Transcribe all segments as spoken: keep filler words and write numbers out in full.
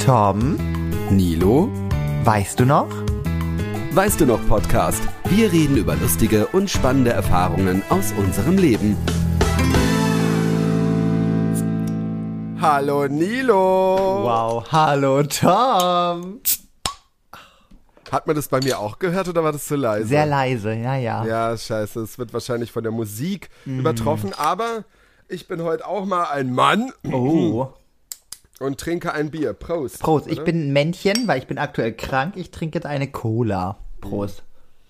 Tom, Nilo, weißt du noch? Weißt du noch Podcast? Wir reden über lustige und spannende Erfahrungen aus unserem Leben. Hallo Nilo. Wow, hallo Tom. Hat man das bei mir auch gehört oder war das zu leise? Sehr leise, ja, ja. Ja, scheiße, es wird wahrscheinlich von der Musik mm. übertroffen, aber ich bin heute auch mal ein Mann. Oh. Und trinke ein Bier. Prost. Prost, oder? Ich bin ein Männchen, weil ich bin aktuell krank. Ich trinke jetzt eine Cola. Prost.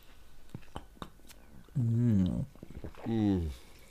Mm. Mm.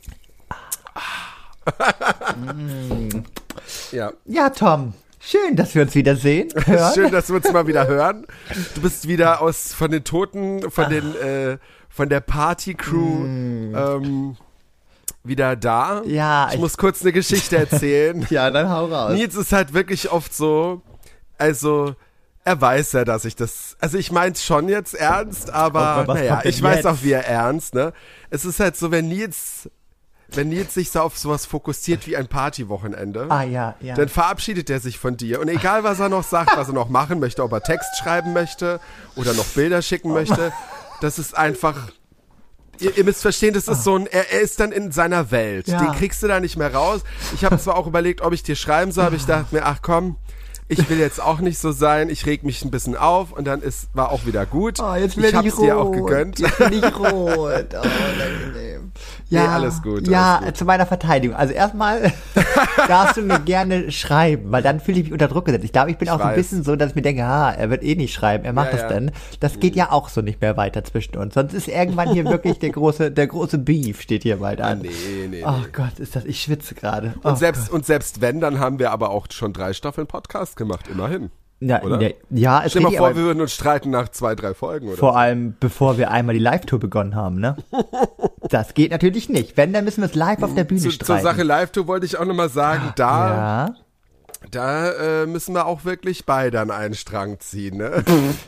mm. Ja. Ja, Tom. Schön, dass wir uns wiedersehen. Hören. Schön, dass wir uns mal wieder hören. Du bist wieder aus von den Toten, von den äh, von der Party-Crew mm. ähm, wieder da. Ja. Ich, ich muss kurz eine Geschichte erzählen. Ja, dann hau raus. Nils ist halt wirklich oft so, also er weiß ja, dass ich das, also ich mein's schon jetzt ernst, aber oh, naja, ich jetzt? weiß auch, wie er ernst, ne? Es ist halt so, wenn Nils, wenn Nils sich so auf sowas fokussiert wie ein Partywochenende, ah, ja, ja. dann verabschiedet er sich von dir. Und egal, was er noch sagt, was er noch machen möchte, ob er Text schreiben möchte oder noch Bilder schicken möchte, das ist einfach... Ihr, ihr müsst verstehen, das ist so ein, er, er ist dann in seiner Welt. Ja. Den kriegst du da nicht mehr raus. Ich habe zwar auch überlegt, ob ich dir schreiben soll, aber ich dachte mir, ach komm, ich will jetzt auch nicht so sein. Ich reg mich ein bisschen auf und dann ist, war auch wieder gut. Oh, jetzt bin ich ich hab's rot. dir auch gegönnt. Jetzt bin ich rot. Oh, unangenehm. Ja, nee, alles gut. Ja, alles gut. Zu meiner Verteidigung. Also erstmal darfst du mir gerne schreiben, weil dann fühle ich mich unter Druck gesetzt. Ich glaube, ich bin ich auch so ein weiß. bisschen so, dass ich mir denke, ah, er wird eh nicht schreiben, er macht Ja, das ja. dann. Das geht ja auch so nicht mehr weiter zwischen uns. Sonst ist irgendwann hier wirklich der große, der große Beef steht hier bald an. Nee, nee, Oh nee. Gott, ist das, ich schwitze gerade. Und Oh selbst, Gott. und selbst wenn, dann haben wir aber auch schon drei Staffeln Podcast gemacht, immerhin. Ja, oder? ne, ja, es Stell dir mal geht vor, aber- wir würden uns streiten nach zwei, drei Folgen, oder? Vor allem, bevor wir einmal die Live-Tour begonnen haben, ne? Das geht natürlich nicht. Wenn, dann müssen wir es live auf der Bühne Zu, streiten. zur Sache Live-Tour wollte ich auch nochmal sagen, da, Ja. da äh, müssen wir auch wirklich beide an einen Strang ziehen, ne?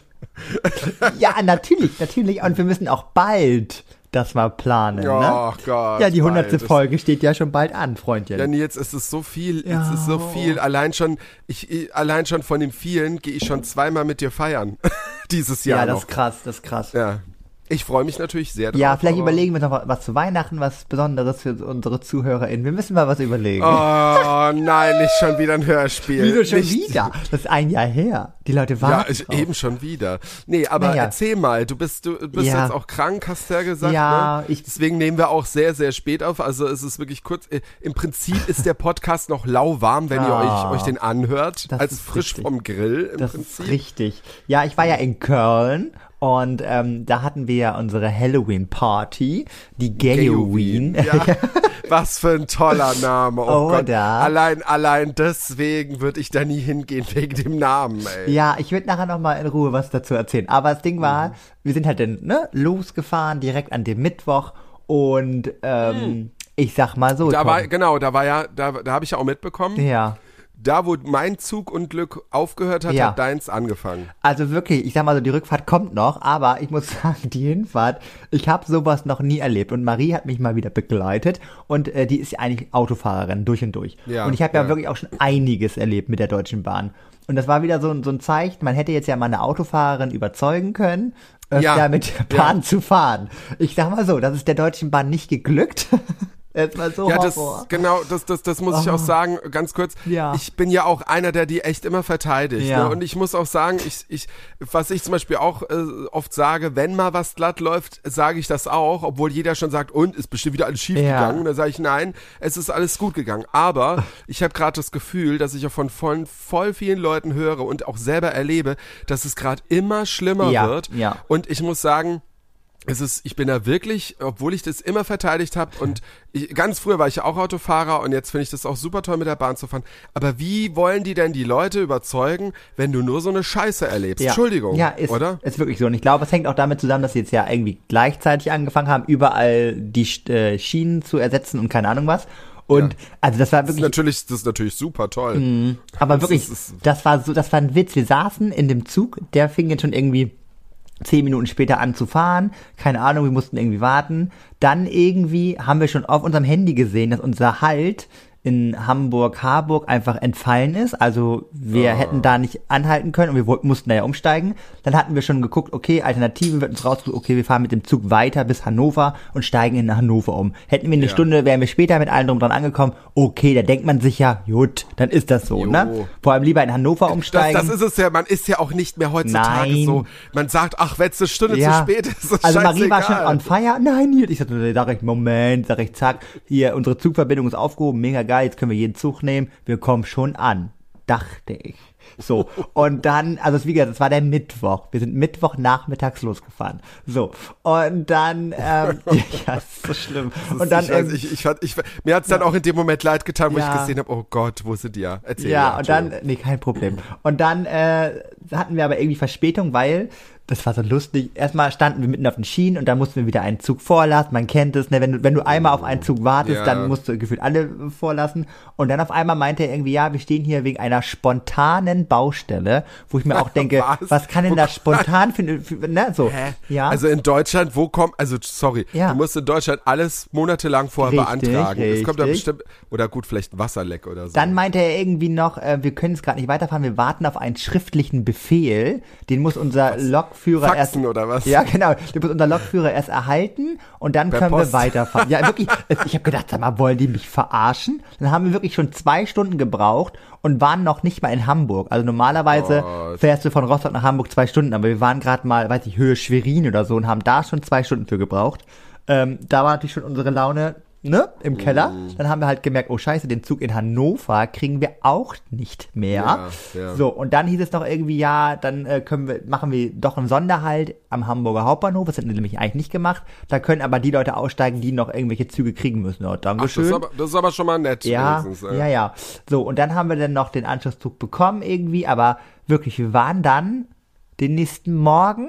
Ja, natürlich, natürlich. Und wir müssen auch bald das mal planen, Oh ne? Gott. Ja, die hundertste bald. Folge steht ja schon bald an, Freundchen. Ja, jetzt ist es so viel, Ja. jetzt ist so viel. Allein schon, ich, ich allein schon von dem vielen gehe ich schon zweimal mit dir feiern. Dieses Jahr ja, das noch. ist krass, das ist krass. Ja. Ich freue mich natürlich sehr drauf. Ja, vielleicht aber- überlegen wir noch was zu Weihnachten, was Besonderes für unsere ZuhörerInnen. Wir müssen mal was überlegen. Oh nein, nicht schon wieder ein Hörspiel. Wieso schon nicht, wieder? Das ist ein Jahr her. Die Leute Ja, warten ich, drauf. eben schon wieder. Nee, aber Naja. erzähl mal, du bist du bist Ja. jetzt auch krank, hast du ja gesagt. Ja, ne? ich- Deswegen nehmen wir auch sehr, sehr spät auf. Also es ist wirklich kurz. Äh, Im Prinzip ist der Podcast noch lauwarm, wenn ihr Ah. euch, euch den anhört. Das als ist frisch richtig. vom Grill im Das Prinzip. ist richtig. Ja, ich war ja in Köln und ähm, da hatten wir ja unsere Halloween-Party, die Gayoween. Ja, was für ein toller Name. Oh Gott. Oder? Allein, allein deswegen würde ich da nie hingehen, wegen dem Namen, ey. Ja, ich würde nachher noch mal in Ruhe was dazu erzählen. Aber das Ding war, Mhm. wir sind halt dann ne, losgefahren, direkt an dem Mittwoch und ähm, ich sag mal so, Da Tom, war, genau, da war ja, da, da habe ich ja auch mitbekommen, ja. da wo mein Zugunglück aufgehört hat, Ja. hat deins angefangen. Also wirklich, ich sag mal so, die Rückfahrt kommt noch, aber ich muss sagen, die Hinfahrt, ich habe sowas noch nie erlebt. Und Marie hat mich mal wieder begleitet und äh, die ist ja eigentlich Autofahrerin durch und durch. Ja, und ich habe ja. ja. wirklich auch schon einiges erlebt mit der Deutschen Bahn. Und das war wieder so, ein- so ein Zeichen, man hätte jetzt ja mal eine Autofahrerin überzeugen können, öfter Ja, mit der Bahn zu fahren. Ich sag mal so, das ist der Deutschen Bahn nicht geglückt. Jetzt mal so Ja, das, Horror. genau, das, das, das muss ich Oh. auch sagen, ganz kurz. Ja. Ich bin ja auch einer, der die echt immer verteidigt. Ja. Ne? Und ich muss auch sagen, ich, ich, was ich zum Beispiel auch äh, oft sage, wenn mal was glatt läuft, sage ich das auch, obwohl jeder schon sagt, und ist bestimmt wieder alles schief Ja. gegangen. Und dann sage ich, nein, es ist alles gut gegangen. Aber ich habe gerade das Gefühl, dass ich auch von voll, voll vielen Leuten höre und auch selber erlebe, dass es gerade immer schlimmer Ja, wird. ja. Und ich muss sagen, es ist, ich bin da wirklich, obwohl ich das immer verteidigt habe und ich, ganz früher war ich ja auch Autofahrer und jetzt finde ich das auch super toll mit der Bahn zu fahren. Aber wie wollen die denn die Leute überzeugen, wenn du nur so eine Scheiße erlebst? Ja. Entschuldigung, ja, ist, oder? ist wirklich so. Und ich glaube, es hängt auch damit zusammen, dass sie jetzt ja irgendwie gleichzeitig angefangen haben, überall die äh, Schienen zu ersetzen und keine Ahnung was. Und Ja. also das war Das ist wirklich, natürlich, das ist natürlich super toll. aber das wirklich, ist- das war so, das war ein Witz. Wir saßen in dem Zug, der fing jetzt schon irgendwie zehn Minuten später an zu fahren. Keine Ahnung, wir mussten irgendwie warten. Dann irgendwie haben wir schon auf unserem Handy gesehen, dass unser Halt in Hamburg-Harburg einfach entfallen ist. Also wir Oh. hätten da nicht anhalten können und wir wollten, mussten da ja umsteigen. Dann hatten wir schon geguckt, okay, Alternative wird uns rausgesucht, okay, wir fahren mit dem Zug weiter bis Hannover und steigen in Hannover um. Hätten wir eine Ja. Stunde, wären wir später mit allen drum dran angekommen. Okay, da denkt man sich ja, gut, dann ist das so, Jo. ne? Vor allem lieber in Hannover Das, umsteigen. das ist es ja, man ist ja auch nicht mehr heutzutage Nein. so. Man sagt, ach, wenn es eine Stunde Ja. zu spät ist, ist das Also Marie war schon scheißegal. on fire. Nein, hier. Ich sagte, sag ich, Moment, sag ich, zack, hier, unsere Zugverbindung ist aufgehoben, mega geil, jetzt können wir jeden Zug nehmen, wir kommen schon an, dachte ich. So, und dann, also wie gesagt, das war der Mittwoch. Wir sind Mittwoch nachmittags losgefahren. So, und dann, ähm, ja, das ist so schlimm. Und dann, ich, weiß, ähm, ich, ich, fand- ich, mir hat's dann auch in dem Moment leid getan, wo Ja. ich gesehen habe, oh Gott, wo sind die ja? Erzähl ja, mir, und dann, Entschuldigung. nee, kein Problem. Und dann äh, hatten wir aber irgendwie Verspätung, weil, das war so lustig, erstmal standen wir mitten auf den Schienen und dann mussten wir wieder einen Zug vorlassen. Man kennt es, ne? wenn, du, wenn du einmal auf einen Zug wartest, Ja. dann musst du gefühlt alle vorlassen. Und dann auf einmal meinte er irgendwie, ja, wir stehen hier wegen einer spontanen Baustelle, wo ich mir auch denke, Was? was, kann denn Wo da kommt- spontan für, für ne, so. Hä? Ja. Also in Deutschland, wo kommt, also sorry, Ja. du musst in Deutschland alles monatelang vorher Richtig, beantragen. Es kommt da richtig. bestimmt, oder gut, vielleicht ein Wasserleck oder so. Dann meinte er irgendwie noch, äh, wir können es gerade nicht weiterfahren, wir warten auf einen schriftlichen Befehl, den muss unser Lokführer Faxen erst... oder was? Ja, genau, den muss unser Lokführer erst erhalten und dann Per können Post. wir weiterfahren. Ja, wirklich, ich habe gedacht, sag mal, wollen die mich verarschen? Dann haben wir wirklich schon zwei Stunden gebraucht und waren noch nicht mal in Hamburg. Also normalerweise Gott. fährst du von Rostock nach Hamburg zwei Stunden, aber wir waren gerade mal, weiß ich, Höhe Schwerin oder so und haben da schon zwei Stunden für gebraucht. Ähm, da war natürlich schon unsere Laune, ne, im Keller. Mm. Dann haben wir halt gemerkt, oh scheiße, den Zug in Hannover kriegen wir auch nicht mehr. Ja, ja. So, und dann hieß es noch irgendwie, ja, dann äh, können wir, machen wir doch einen Sonderhalt am Hamburger Hauptbahnhof. Das hätten wir nämlich eigentlich nicht gemacht. Da können aber die Leute aussteigen, die noch irgendwelche Züge kriegen müssen. Oh, Ach, das, Dankeschön. ist aber, das ist aber schon mal nett. Ja, wenigstens, äh. ja, ja. So, und dann haben wir dann noch den Anschlusszug bekommen irgendwie, aber wirklich, wir waren dann den nächsten Morgen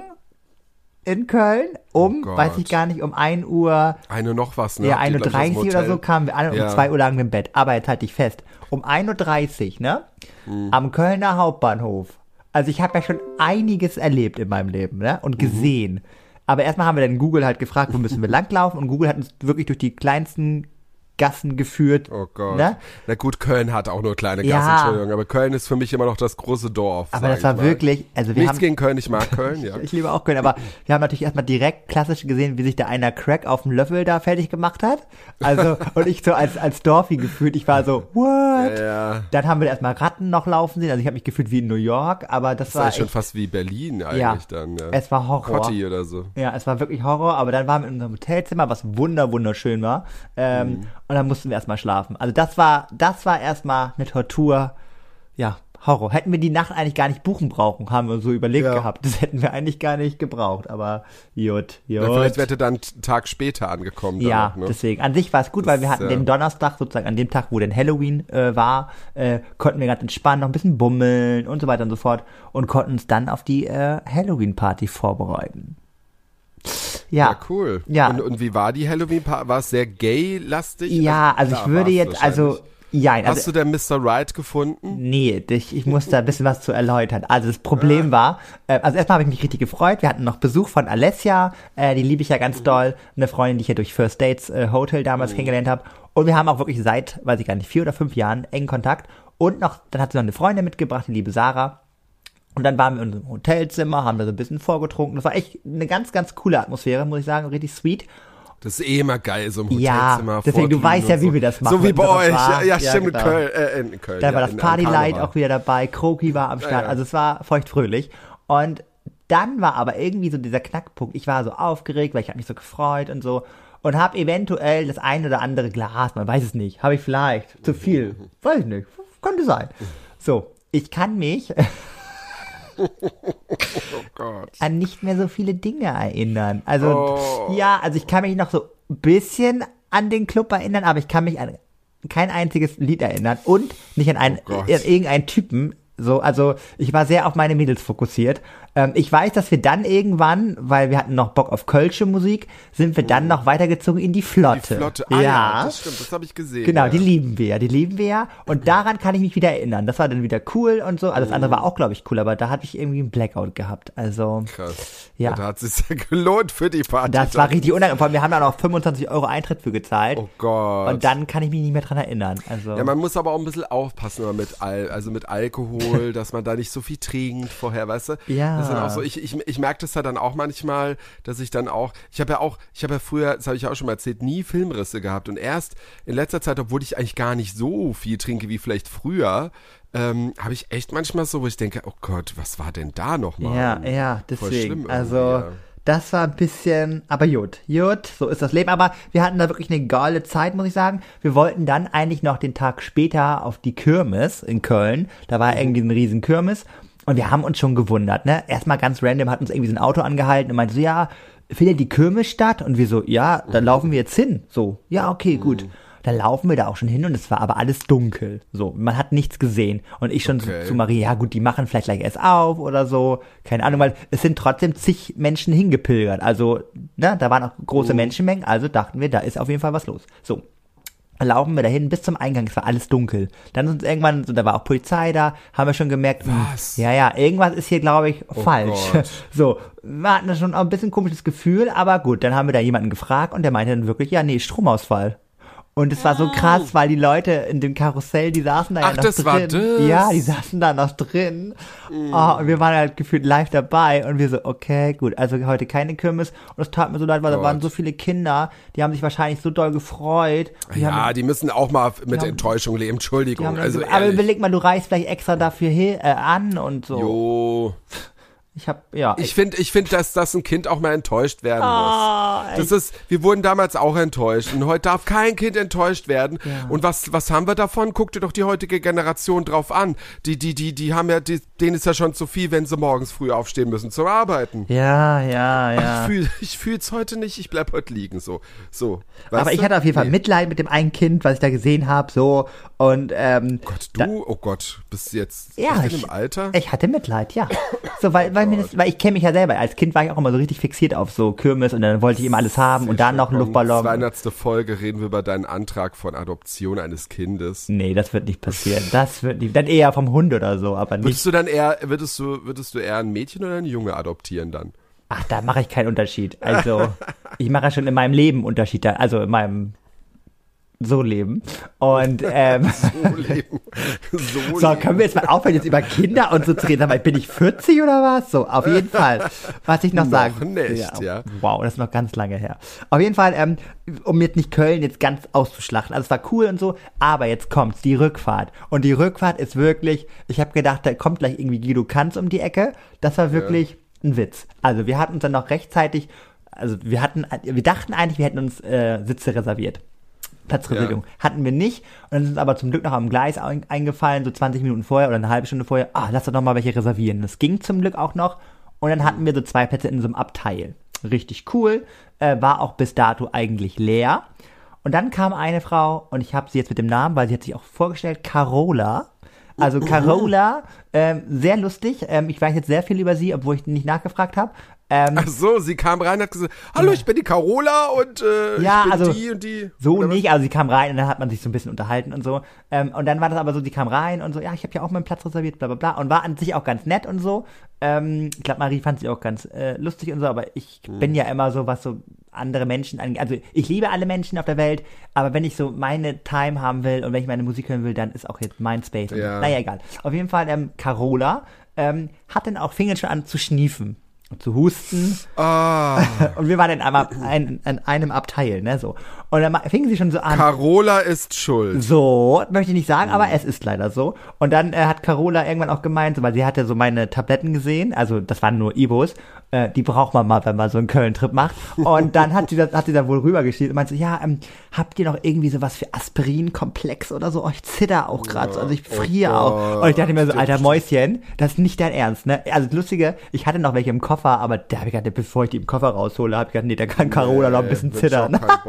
in Köln um, Oh Gott. weiß ich gar nicht, um ein Uhr, Eine noch was, ne? ja, Habt ihr, ein Uhr glaub ich, aus dem dreißig oder Hotel? so kamen wir an und Ja. um zwei Uhr lagen wir im Bett. Aber jetzt halte ich fest, um ein Uhr dreißig, ne, Mhm. am Kölner Hauptbahnhof. Also ich habe ja schon einiges erlebt in meinem Leben, ne, und gesehen. Aber erstmal haben wir dann Google halt gefragt, wo müssen wir langlaufen, und Google hat uns wirklich durch die kleinsten Gassen geführt. Oh Gott. Ne? Na gut, Köln hat auch nur kleine Gassen, Ja. Entschuldigung, aber Köln ist für mich immer noch das große Dorf. Aber sag das war ich mal. wirklich, also wir Nichts haben, gegen Köln, ich mag Köln, ja. ich liebe auch Köln, aber wir haben natürlich erstmal direkt klassisch gesehen, wie sich da einer Crack auf dem Löffel da fertig gemacht hat. Also, und ich so als, als Dorfi gefühlt, ich war so, what? Ja, ja. Dann haben wir erstmal Ratten noch laufen sehen, also ich habe mich gefühlt wie in New York, aber das, Das war ist schon echt, fast wie Berlin eigentlich Ja. dann. Ja. es war Horror. Cotti oder so. Ja, es war wirklich Horror, aber dann waren wir in unserem Hotelzimmer, was wunder, wunderschön war. Ähm, Mhm. Und dann mussten wir erstmal schlafen. Also das war, das war erstmal eine Tortur. Ja, Horror. Hätten wir die Nacht eigentlich gar nicht buchen brauchen, haben wir so überlegt Ja. gehabt. Das hätten wir eigentlich gar nicht gebraucht, aber gut, Ja, vielleicht gut. wäre er dann einen Tag später angekommen. Dann Ja, noch, ne? deswegen. An sich war es gut, weil wir Das, hatten ja. den Donnerstag, sozusagen an dem Tag, wo denn Halloween äh, war, äh, konnten wir ganz entspannen, noch ein bisschen bummeln und so weiter und so fort und konnten uns dann auf die äh, Halloween-Party vorbereiten. Ja, Ja, cool. Ja. Und, und wie war die Halloween-Party? War es sehr gay-lastig? Ja, also klar ich würde war's jetzt, also, wahrscheinlich. ja, Hast also, du denn Mister Right gefunden? nee, ich, ich muss da ein bisschen was zu erläutern. Also das Problem war, äh, also erstmal habe ich mich richtig gefreut, wir hatten noch Besuch von Alessia, äh, die liebe ich ja ganz doll, eine Freundin, die ich ja durch First Dates äh, Hotel damals kennengelernt habe, und wir haben auch wirklich seit, weiß ich gar nicht, vier oder fünf Jahren engen Kontakt, und noch, dann hat sie noch eine Freundin mitgebracht, die liebe Sarah. Und dann waren wir in unserem Hotelzimmer, haben da so ein bisschen vorgetrunken. Das war echt eine ganz, ganz coole Atmosphäre, muss ich sagen, richtig sweet. Das ist eh immer geil, so im Ja, Hotelzimmer. deswegen, du vorglühen weißt ja, und wie so. wir das machen So wie mit bei unserer euch. Ja, Bar. ja, Ja, stimmt, genau. in Köln. Äh, in Köln Da ja, war das in- am Partylight Karneval. auch wieder dabei, Kroki war am Start, ja. also es war feuchtfröhlich. Und dann war aber irgendwie so dieser Knackpunkt, ich war so aufgeregt, weil ich habe mich so gefreut und so, und habe eventuell das ein oder andere Glas, man weiß es nicht, habe ich vielleicht zu viel, weiß ich nicht, könnte sein. So, ich kann mich Oh Gott. an nicht mehr so viele Dinge erinnern. Also, Oh. ja, also ich kann mich noch so ein bisschen an den Club erinnern, aber ich kann mich an kein einziges Lied erinnern und nicht an einen, Oh Gott. an irgendeinen Typen. So, also ich war sehr auf meine Mädels fokussiert. Ähm, ich weiß, dass wir dann irgendwann, weil wir hatten noch Bock auf kölsche Musik, sind wir dann noch weitergezogen in die Flotte. Die Flotte, ah ja, ja das stimmt, das habe ich gesehen. Genau, ja. die lieben wir ja, die lieben wir ja. Und daran kann ich mich wieder erinnern. Das war dann wieder cool und so. Also das andere war auch, glaube ich, cool, aber da hatte ich irgendwie einen Blackout gehabt. Also, krass. Ja. Und da hat es sich ja gelohnt für die Party. Das war richtig unangenehm. Vor allem, wir haben da noch fünfundzwanzig Euro Eintritt für gezahlt. Oh Gott. Und dann kann ich mich nicht mehr dran erinnern. Also. Ja, man muss aber auch ein bisschen aufpassen immer mit Al- also mit Alkohol, dass man da nicht so viel trinkt vorher, weißt du? Ja. Das ist dann auch so, ich, ich, ich merke das ja dann auch manchmal, dass ich dann auch, ich habe ja auch, ich habe ja früher, das habe ich ja auch schon mal erzählt, nie Filmrisse gehabt und erst in letzter Zeit, obwohl ich eigentlich gar nicht so viel trinke wie vielleicht früher, ähm, habe ich echt manchmal so, wo ich denke, oh Gott, was war denn da nochmal? Ja, ja, Voll deswegen. schlimm Also, ja. das war ein bisschen, aber gut, gut, so ist das Leben. Aber wir hatten da wirklich eine geile Zeit, muss ich sagen. Wir wollten dann eigentlich noch den Tag später auf die Kirmes in Köln. Da war irgendwie ein riesen Kirmes. Und wir haben uns schon gewundert, ne? Erstmal ganz random hat uns irgendwie so ein Auto angehalten und meinte so, ja, findet die Kirmes statt? Und wir so, ja, da laufen wir jetzt hin. So, ja, okay, gut. Da laufen wir da auch schon hin und es war aber alles dunkel. So, man hat nichts gesehen. Und ich schon Okay. zu, zu Marie, ja gut, die machen vielleicht gleich erst auf oder so. Keine Ahnung, weil es sind trotzdem zig Menschen hingepilgert. Also, ne, da waren auch große Mhm. Menschenmengen, also dachten wir, da ist auf jeden Fall was los. So. Dann laufen wir dahin bis zum Eingang, es war alles dunkel. Dann sind uns irgendwann, so, da war auch Polizei da, haben wir schon gemerkt, mh, Was? ja, ja, irgendwas ist hier, glaube ich, falsch. Gott. So, wir hatten da schon auch ein bisschen komisches Gefühl, aber gut, dann haben wir da jemanden gefragt und der meinte dann wirklich, ja, nee, Stromausfall. Und es war so krass, weil die Leute in dem Karussell, die saßen da Ach, ja noch das drin. war das? Ja, die saßen da noch drin. Mm. Oh, und wir waren halt gefühlt live dabei und wir so, okay, gut, also heute keine Kirmes. Und es tat mir so leid, weil da Gott. waren so viele Kinder, die haben sich wahrscheinlich so doll gefreut. Die Ja, haben, die müssen auch mal mit haben- Enttäuschung leben, die Entschuldigung. haben Also also, aber ehrlich. überleg mal, du reist vielleicht extra dafür hin, äh, an und so. Jo. Ich hab, ja. Ich finde, ich finde, dass, dass ein Kind auch mal enttäuscht werden Ah, muss. Das ist, wir wurden damals auch enttäuscht und heute darf kein Kind enttäuscht werden. Ja. Und was, was haben wir davon? Guck dir doch die heutige Generation drauf an. Die, die, die, die haben ja, die, denen ist ja schon zu viel, wenn sie morgens früh aufstehen müssen zum Arbeiten. ja, ja, ja. Ich fühl, ich fühl's heute nicht. Ich bleib heute liegen, so, so. Aber Weißt ich du? hatte auf jeden Fall Nee. Mitleid mit dem einen Kind, was ich da gesehen habe, so und ähm, Gott, da- du, oh Gott, bist du jetzt Ja, echt in ich- dem Alter? ich hatte Mitleid, ja. So, weil, weil, mir das, weil ich kenne mich ja selber. Als Kind war ich auch immer so richtig fixiert auf so Kirmes und dann wollte ich immer alles haben und dann noch einen Luftballon. zweihundertste Folge reden wir über deinen Antrag von Adoption eines Kindes. Nee, das wird nicht passieren. Das wird nicht. Dann eher vom Hund oder so, aber nicht. Würdest du dann eher, würdest du, würdest du eher ein Mädchen oder einen Junge adoptieren dann? Ach, da mache ich keinen Unterschied. Also, ich mache ja schon in meinem Leben Unterschied, da- also in meinem so Leben. Und ähm, So leben. So, so, leben. können wir jetzt mal aufhören, jetzt über Kinder und so zu reden? Sag mal, bin ich vierzig oder was? So, auf jeden Fall. Was ich noch Noch sagen nicht, ja. Wow, das ist noch ganz lange her. Auf jeden Fall, ähm, um jetzt nicht Köln jetzt ganz auszuschlachten. Also es war cool und so, aber jetzt kommt's, die Rückfahrt. Und die Rückfahrt ist wirklich, ich habe gedacht, da kommt gleich irgendwie Guido Kanz um die Ecke. Das war wirklich ein Witz. Also wir hatten uns dann noch rechtzeitig, also wir hatten, wir dachten eigentlich, wir hätten uns äh, Sitze reserviert. Platzreservierung. Ja. Hatten wir nicht. Und dann ist uns aber zum Glück noch am Gleis ein- eingefallen, so zwanzig Minuten vorher oder eine halbe Stunde vorher, ah, lass doch noch mal welche reservieren. Das ging zum Glück auch noch. Und dann hatten wir so zwei Plätze in so einem Abteil. Richtig cool. Äh, war auch bis dato eigentlich leer. Und dann kam eine Frau, und ich habe sie jetzt mit dem Namen, weil sie hat sich auch vorgestellt, Carola. Also Carola, ähm, sehr lustig. Ähm, ich weiß jetzt sehr viel über sie, obwohl ich nicht nachgefragt habe. Ähm, Ach so, sie kam rein und hat gesagt, hallo, ich bin die Carola und äh, Ja, ich bin also, die und die. So Oder was? nicht, also sie kam rein und dann hat man sich so ein bisschen unterhalten und so. Ähm, und dann war das aber so, sie kam rein und so, ja, ich habe ja auch meinen Platz reserviert, bla bla bla. Und war an sich auch ganz nett und so. Ähm, ich glaube, Marie fand sie auch ganz äh, lustig und so, aber ich Mhm. bin ja immer so, was so andere Menschen angeht. Also ich liebe alle Menschen auf der Welt, aber wenn ich so meine Time haben will und wenn ich meine Musik hören will, dann ist auch jetzt mein Space. Und Ja. naja, egal. Auf jeden Fall, ähm, Carola ähm, hat dann auch, fing dann schon an zu schniefen. Und zu husten. Ah, Und wir waren in einem, ein, in einem Abteil, ne, so. Und dann ma- fingen sie schon so an. Carola ist schuld. So, möchte ich nicht sagen, aber es ist leider so. Und dann äh, hat Carola irgendwann auch gemeint, so, weil sie hatte so meine Tabletten gesehen, also das waren nur Ibos, äh, die braucht man mal, wenn man so einen Köln-Trip macht. Und dann hat sie das, hat sie da wohl rübergeschrieben und meinte so, ja, ähm, habt ihr noch irgendwie sowas für Aspirin-Komplex oder so? Oh, ich zitter auch gerade, so, also ich friere Oh auch. Gott. Und ich dachte mir so, Stimmt, alter stimmt. Mäuschen, das ist nicht dein Ernst, ne? Also das Lustige, ich hatte noch welche im Koffer, aber da habe ich gedacht, bevor ich die im Koffer raushole, habe ich gedacht, nee, da kann Carola noch ein bisschen Nee, zittern. hab ich auch keinen Bock, ja.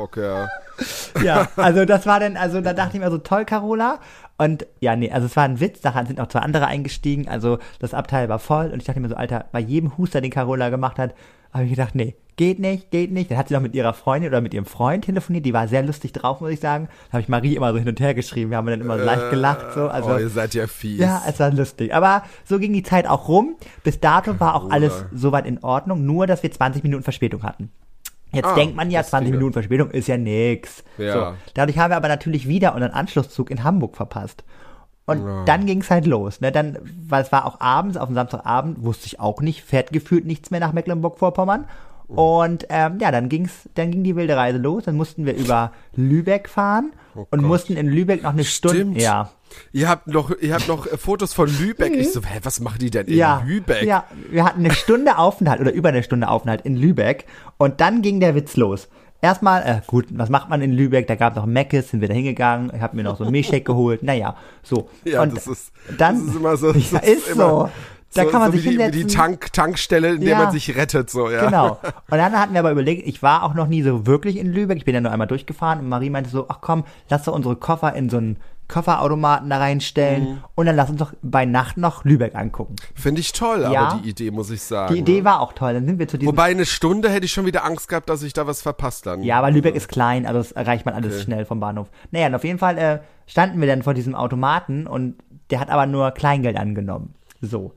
super. Ja, also das war dann, also da dachte ich mir so, toll, Carola. Und ja, nee, also es war ein Witz, nachher sind auch zwei andere eingestiegen, also das Abteil war voll und ich dachte mir so, Alter, bei jedem Huster, den Carola gemacht hat, habe ich gedacht, nee, geht nicht, geht nicht. Dann hat sie noch mit ihrer Freundin oder mit ihrem Freund telefoniert, die war sehr lustig drauf, muss ich sagen. Da habe ich Marie immer so hin und her geschrieben, wir haben dann immer so leicht gelacht. So. Also, oh, ihr seid ja fies. Ja, es war lustig. Aber so ging die Zeit auch rum. Bis dato war auch alles soweit in Ordnung, nur dass wir zwanzig Minuten Verspätung hatten. Jetzt ah, denkt man ja, zwanzig Minuten Verspätung ist ja nix. Ja. So. Dadurch haben wir aber natürlich wieder unseren Anschlusszug in Hamburg verpasst. Und ja. dann ging's halt los. Ne? Dann, weil es war auch abends, auf dem Samstagabend, wusste ich auch nicht, fährt gefühlt nichts mehr nach Mecklenburg-Vorpommern. Und ähm, ja, dann ging's, dann ging die wilde Reise los. Dann mussten wir über Lübeck fahren oh und Gott. mussten in Lübeck noch eine Stunde. Stimmt. Ja. Ihr habt noch, ihr habt noch Fotos von Lübeck. Ich so, hä, was machen die denn in ja, Lübeck? Ja, wir hatten eine Stunde Aufenthalt oder über eine Stunde Aufenthalt in Lübeck und dann ging der Witz los. Erstmal, äh, gut, was macht man in Lübeck? Da gab es noch Meckes, sind wir da hingegangen. Ich habe mir noch so einen Milchshake geholt. Naja, so. Ja, und das ist, dann, das ist immer so. Das ja, ist immer, so. Da so, kann man so sich wie die, hinsetzen. wie die Tank, Tankstelle, in der Ja. man sich rettet, so, ja. Genau. Und dann hatten wir aber überlegt, ich war auch noch nie so wirklich in Lübeck. Ich bin ja nur einmal durchgefahren und Marie meinte so, ach komm, lass doch unsere Koffer in so einen Kofferautomaten da reinstellen mhm. und dann lass uns doch bei Nacht noch Lübeck angucken. Finde ich toll, Ja. aber die Idee, muss ich sagen. Die Idee war auch toll. Dann sind wir zu diesem... Wobei eine Stunde hätte ich schon wieder Angst gehabt, dass ich da was verpasst dann. Ja, aber Lübeck ist klein, also das erreicht man alles Okay. schnell vom Bahnhof. Naja, und auf jeden Fall äh, standen wir dann vor diesem Automaten und der hat aber nur Kleingeld angenommen. So.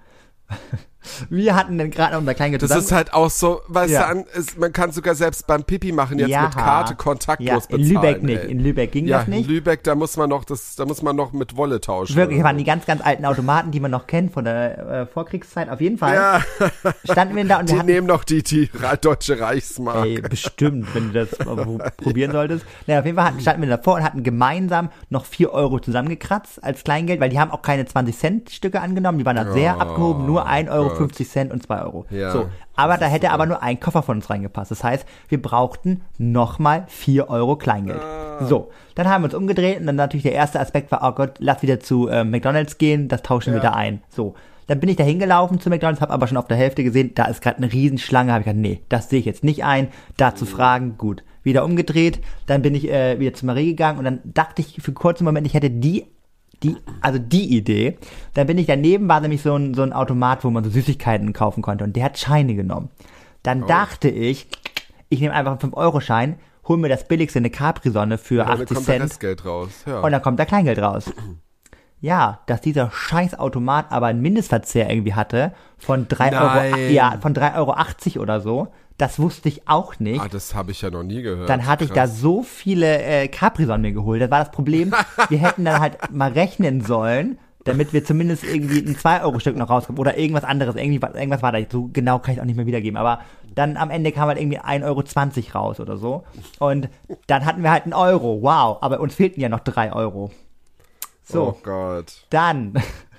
Wir hatten dann gerade noch unser Kleingeld Das zusammen. ist halt auch so, weißt Ja. du, an, es, man kann sogar selbst beim Pipi machen jetzt Ja. mit Karte kontaktlos ja, in bezahlen. Lübeck nicht. ey. In Lübeck ging Ja, das nicht. in Lübeck, da muss man noch das, da muss man noch mit Wolle tauschen. Wirklich, oder waren so. die ganz, ganz alten Automaten, die man noch kennt von der äh, Vorkriegszeit. Auf jeden Fall Ja, standen wir da und wir die hatten... nehmen noch die, die Ra- deutsche Reichsmark. Ey, bestimmt, wenn du das mal pro- probieren solltest. Naja, auf jeden Fall hatten, standen wir davor und hatten gemeinsam noch vier Euro zusammengekratzt als Kleingeld, weil die haben auch keine zwanzig Cent Stücke angenommen, die waren da sehr Oh, abgehoben, nur ein Euro Gott. fünfzig Cent und zwei Euro. Ja, so, aber das da ist hätte super. aber nur ein Koffer von uns reingepasst. Das heißt, wir brauchten nochmal vier Euro Kleingeld. Ah. So, dann haben wir uns umgedreht und dann natürlich der erste Aspekt war, oh Gott, lass wieder zu äh, McDonald's gehen, das tauschen wir Ja. da ein. So. Dann bin ich da hingelaufen zu McDonald's, habe aber schon auf der Hälfte gesehen, da ist gerade eine Riesenschlange, habe ich gedacht, nee, das sehe ich jetzt nicht ein, da zu fragen, gut. Wieder umgedreht, dann bin ich äh, wieder zu Marie gegangen und dann dachte ich für einen kurzen Moment, ich hätte die, die, also die Idee. Dann bin ich daneben, war nämlich so ein, so ein Automat, wo man so Süßigkeiten kaufen konnte und der hat Scheine genommen. Dann Oh. dachte ich, ich nehme einfach einen fünf Euro Schein, hol mir das billigste, eine Capri-Sonne für Dann achtzig kommt der Cent Restgeld raus. Ja. und dann kommt da Kleingeld raus. Ja, dass dieser scheiß Automat aber einen Mindestverzehr irgendwie hatte von drei Euro, Nein. ja, von drei Euro achtzig oder so, das wusste ich auch nicht. ah, das habe ich ja noch nie gehört. Dann hatte ich da Krass. so viele äh, Capri-Sonnen mir geholt. Das war das Problem. Wir hätten dann halt mal rechnen sollen, damit wir zumindest irgendwie ein zwei Euro Stück noch rauskommen oder irgendwas anderes. Irgendwie, irgendwas war da. So genau kann ich auch nicht mehr wiedergeben. Aber dann am Ende kam halt irgendwie ein Euro zwanzig raus oder so. Und dann hatten wir halt einen Euro. Wow. Aber uns fehlten ja noch drei Euro. So. Oh Gott. Dann.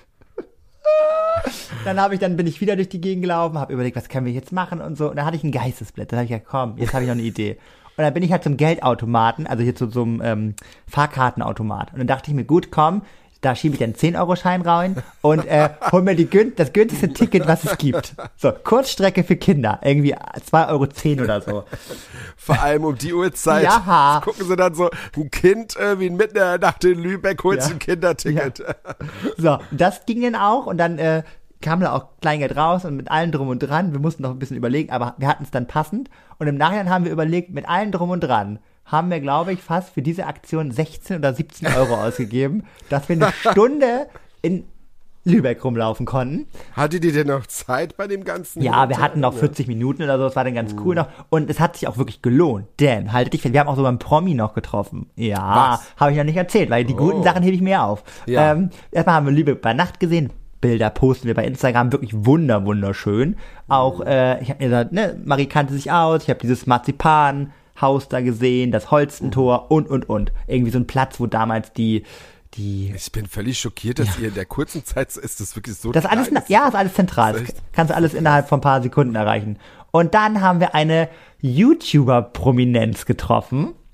Dann habe ich, dann bin ich wieder durch die Gegend gelaufen, habe überlegt, was können wir jetzt machen und so. Und dann hatte ich einen Geistesblitz. Dann habe ich gesagt, komm, jetzt habe ich noch eine Idee. Und dann bin ich halt zum Geldautomaten, also hier zu so einem ähm, Fahrkartenautomat. Und dann dachte ich mir, gut, komm, da schiebe ich den zehn Euro Schein rein und äh, hol mir die gün das günstigste Ticket, was es gibt. So, Kurzstrecke für Kinder, irgendwie zwei Euro zehn oder so. Vor allem um die Uhrzeit Ja. gucken sie dann so ein Kind irgendwie mitten in der Nacht in Lübeck, holt Ja. sich ein Kinderticket. So, das ging dann auch und dann äh, kam da auch Kleingeld raus und mit allem drum und dran. Wir mussten noch ein bisschen überlegen, aber wir hatten es dann passend. Und im Nachhinein haben wir überlegt, mit allem drum und dran haben wir, glaube ich, fast für diese Aktion sechzehn oder siebzehn Euro ausgegeben, dass wir eine Stunde in Lübeck rumlaufen konnten. Hattet ihr denn noch Zeit bei dem ganzen? Ja, wir hatten noch Ja. vierzig Minuten oder so, das war dann ganz cool noch. Und es hat sich auch wirklich gelohnt, denn, haltet dich fest, wir haben auch so beim Promi noch getroffen. Ja, Was? habe ich noch nicht erzählt, weil die guten Oh. Sachen hebe ich mir auf. Ja. Ähm, erstmal haben wir Lübeck bei Nacht gesehen. Bilder posten wir bei Instagram, wirklich wunder, wunderschön. Auch, äh, ich habe mir gesagt, ne, Marie kannte sich aus, ich habe dieses Marzipanhaus da gesehen, das Holstentor und, und, und. Irgendwie so ein Platz, wo damals die, die, Ich bin völlig schockiert, dass ihr in der kurzen Zeit, ist das wirklich so das ist alles, klein? ja, ist alles zentral. Das Das ist echt- kannst du alles innerhalb von ein paar Sekunden erreichen. Und dann haben wir eine YouTuber-Prominenz getroffen.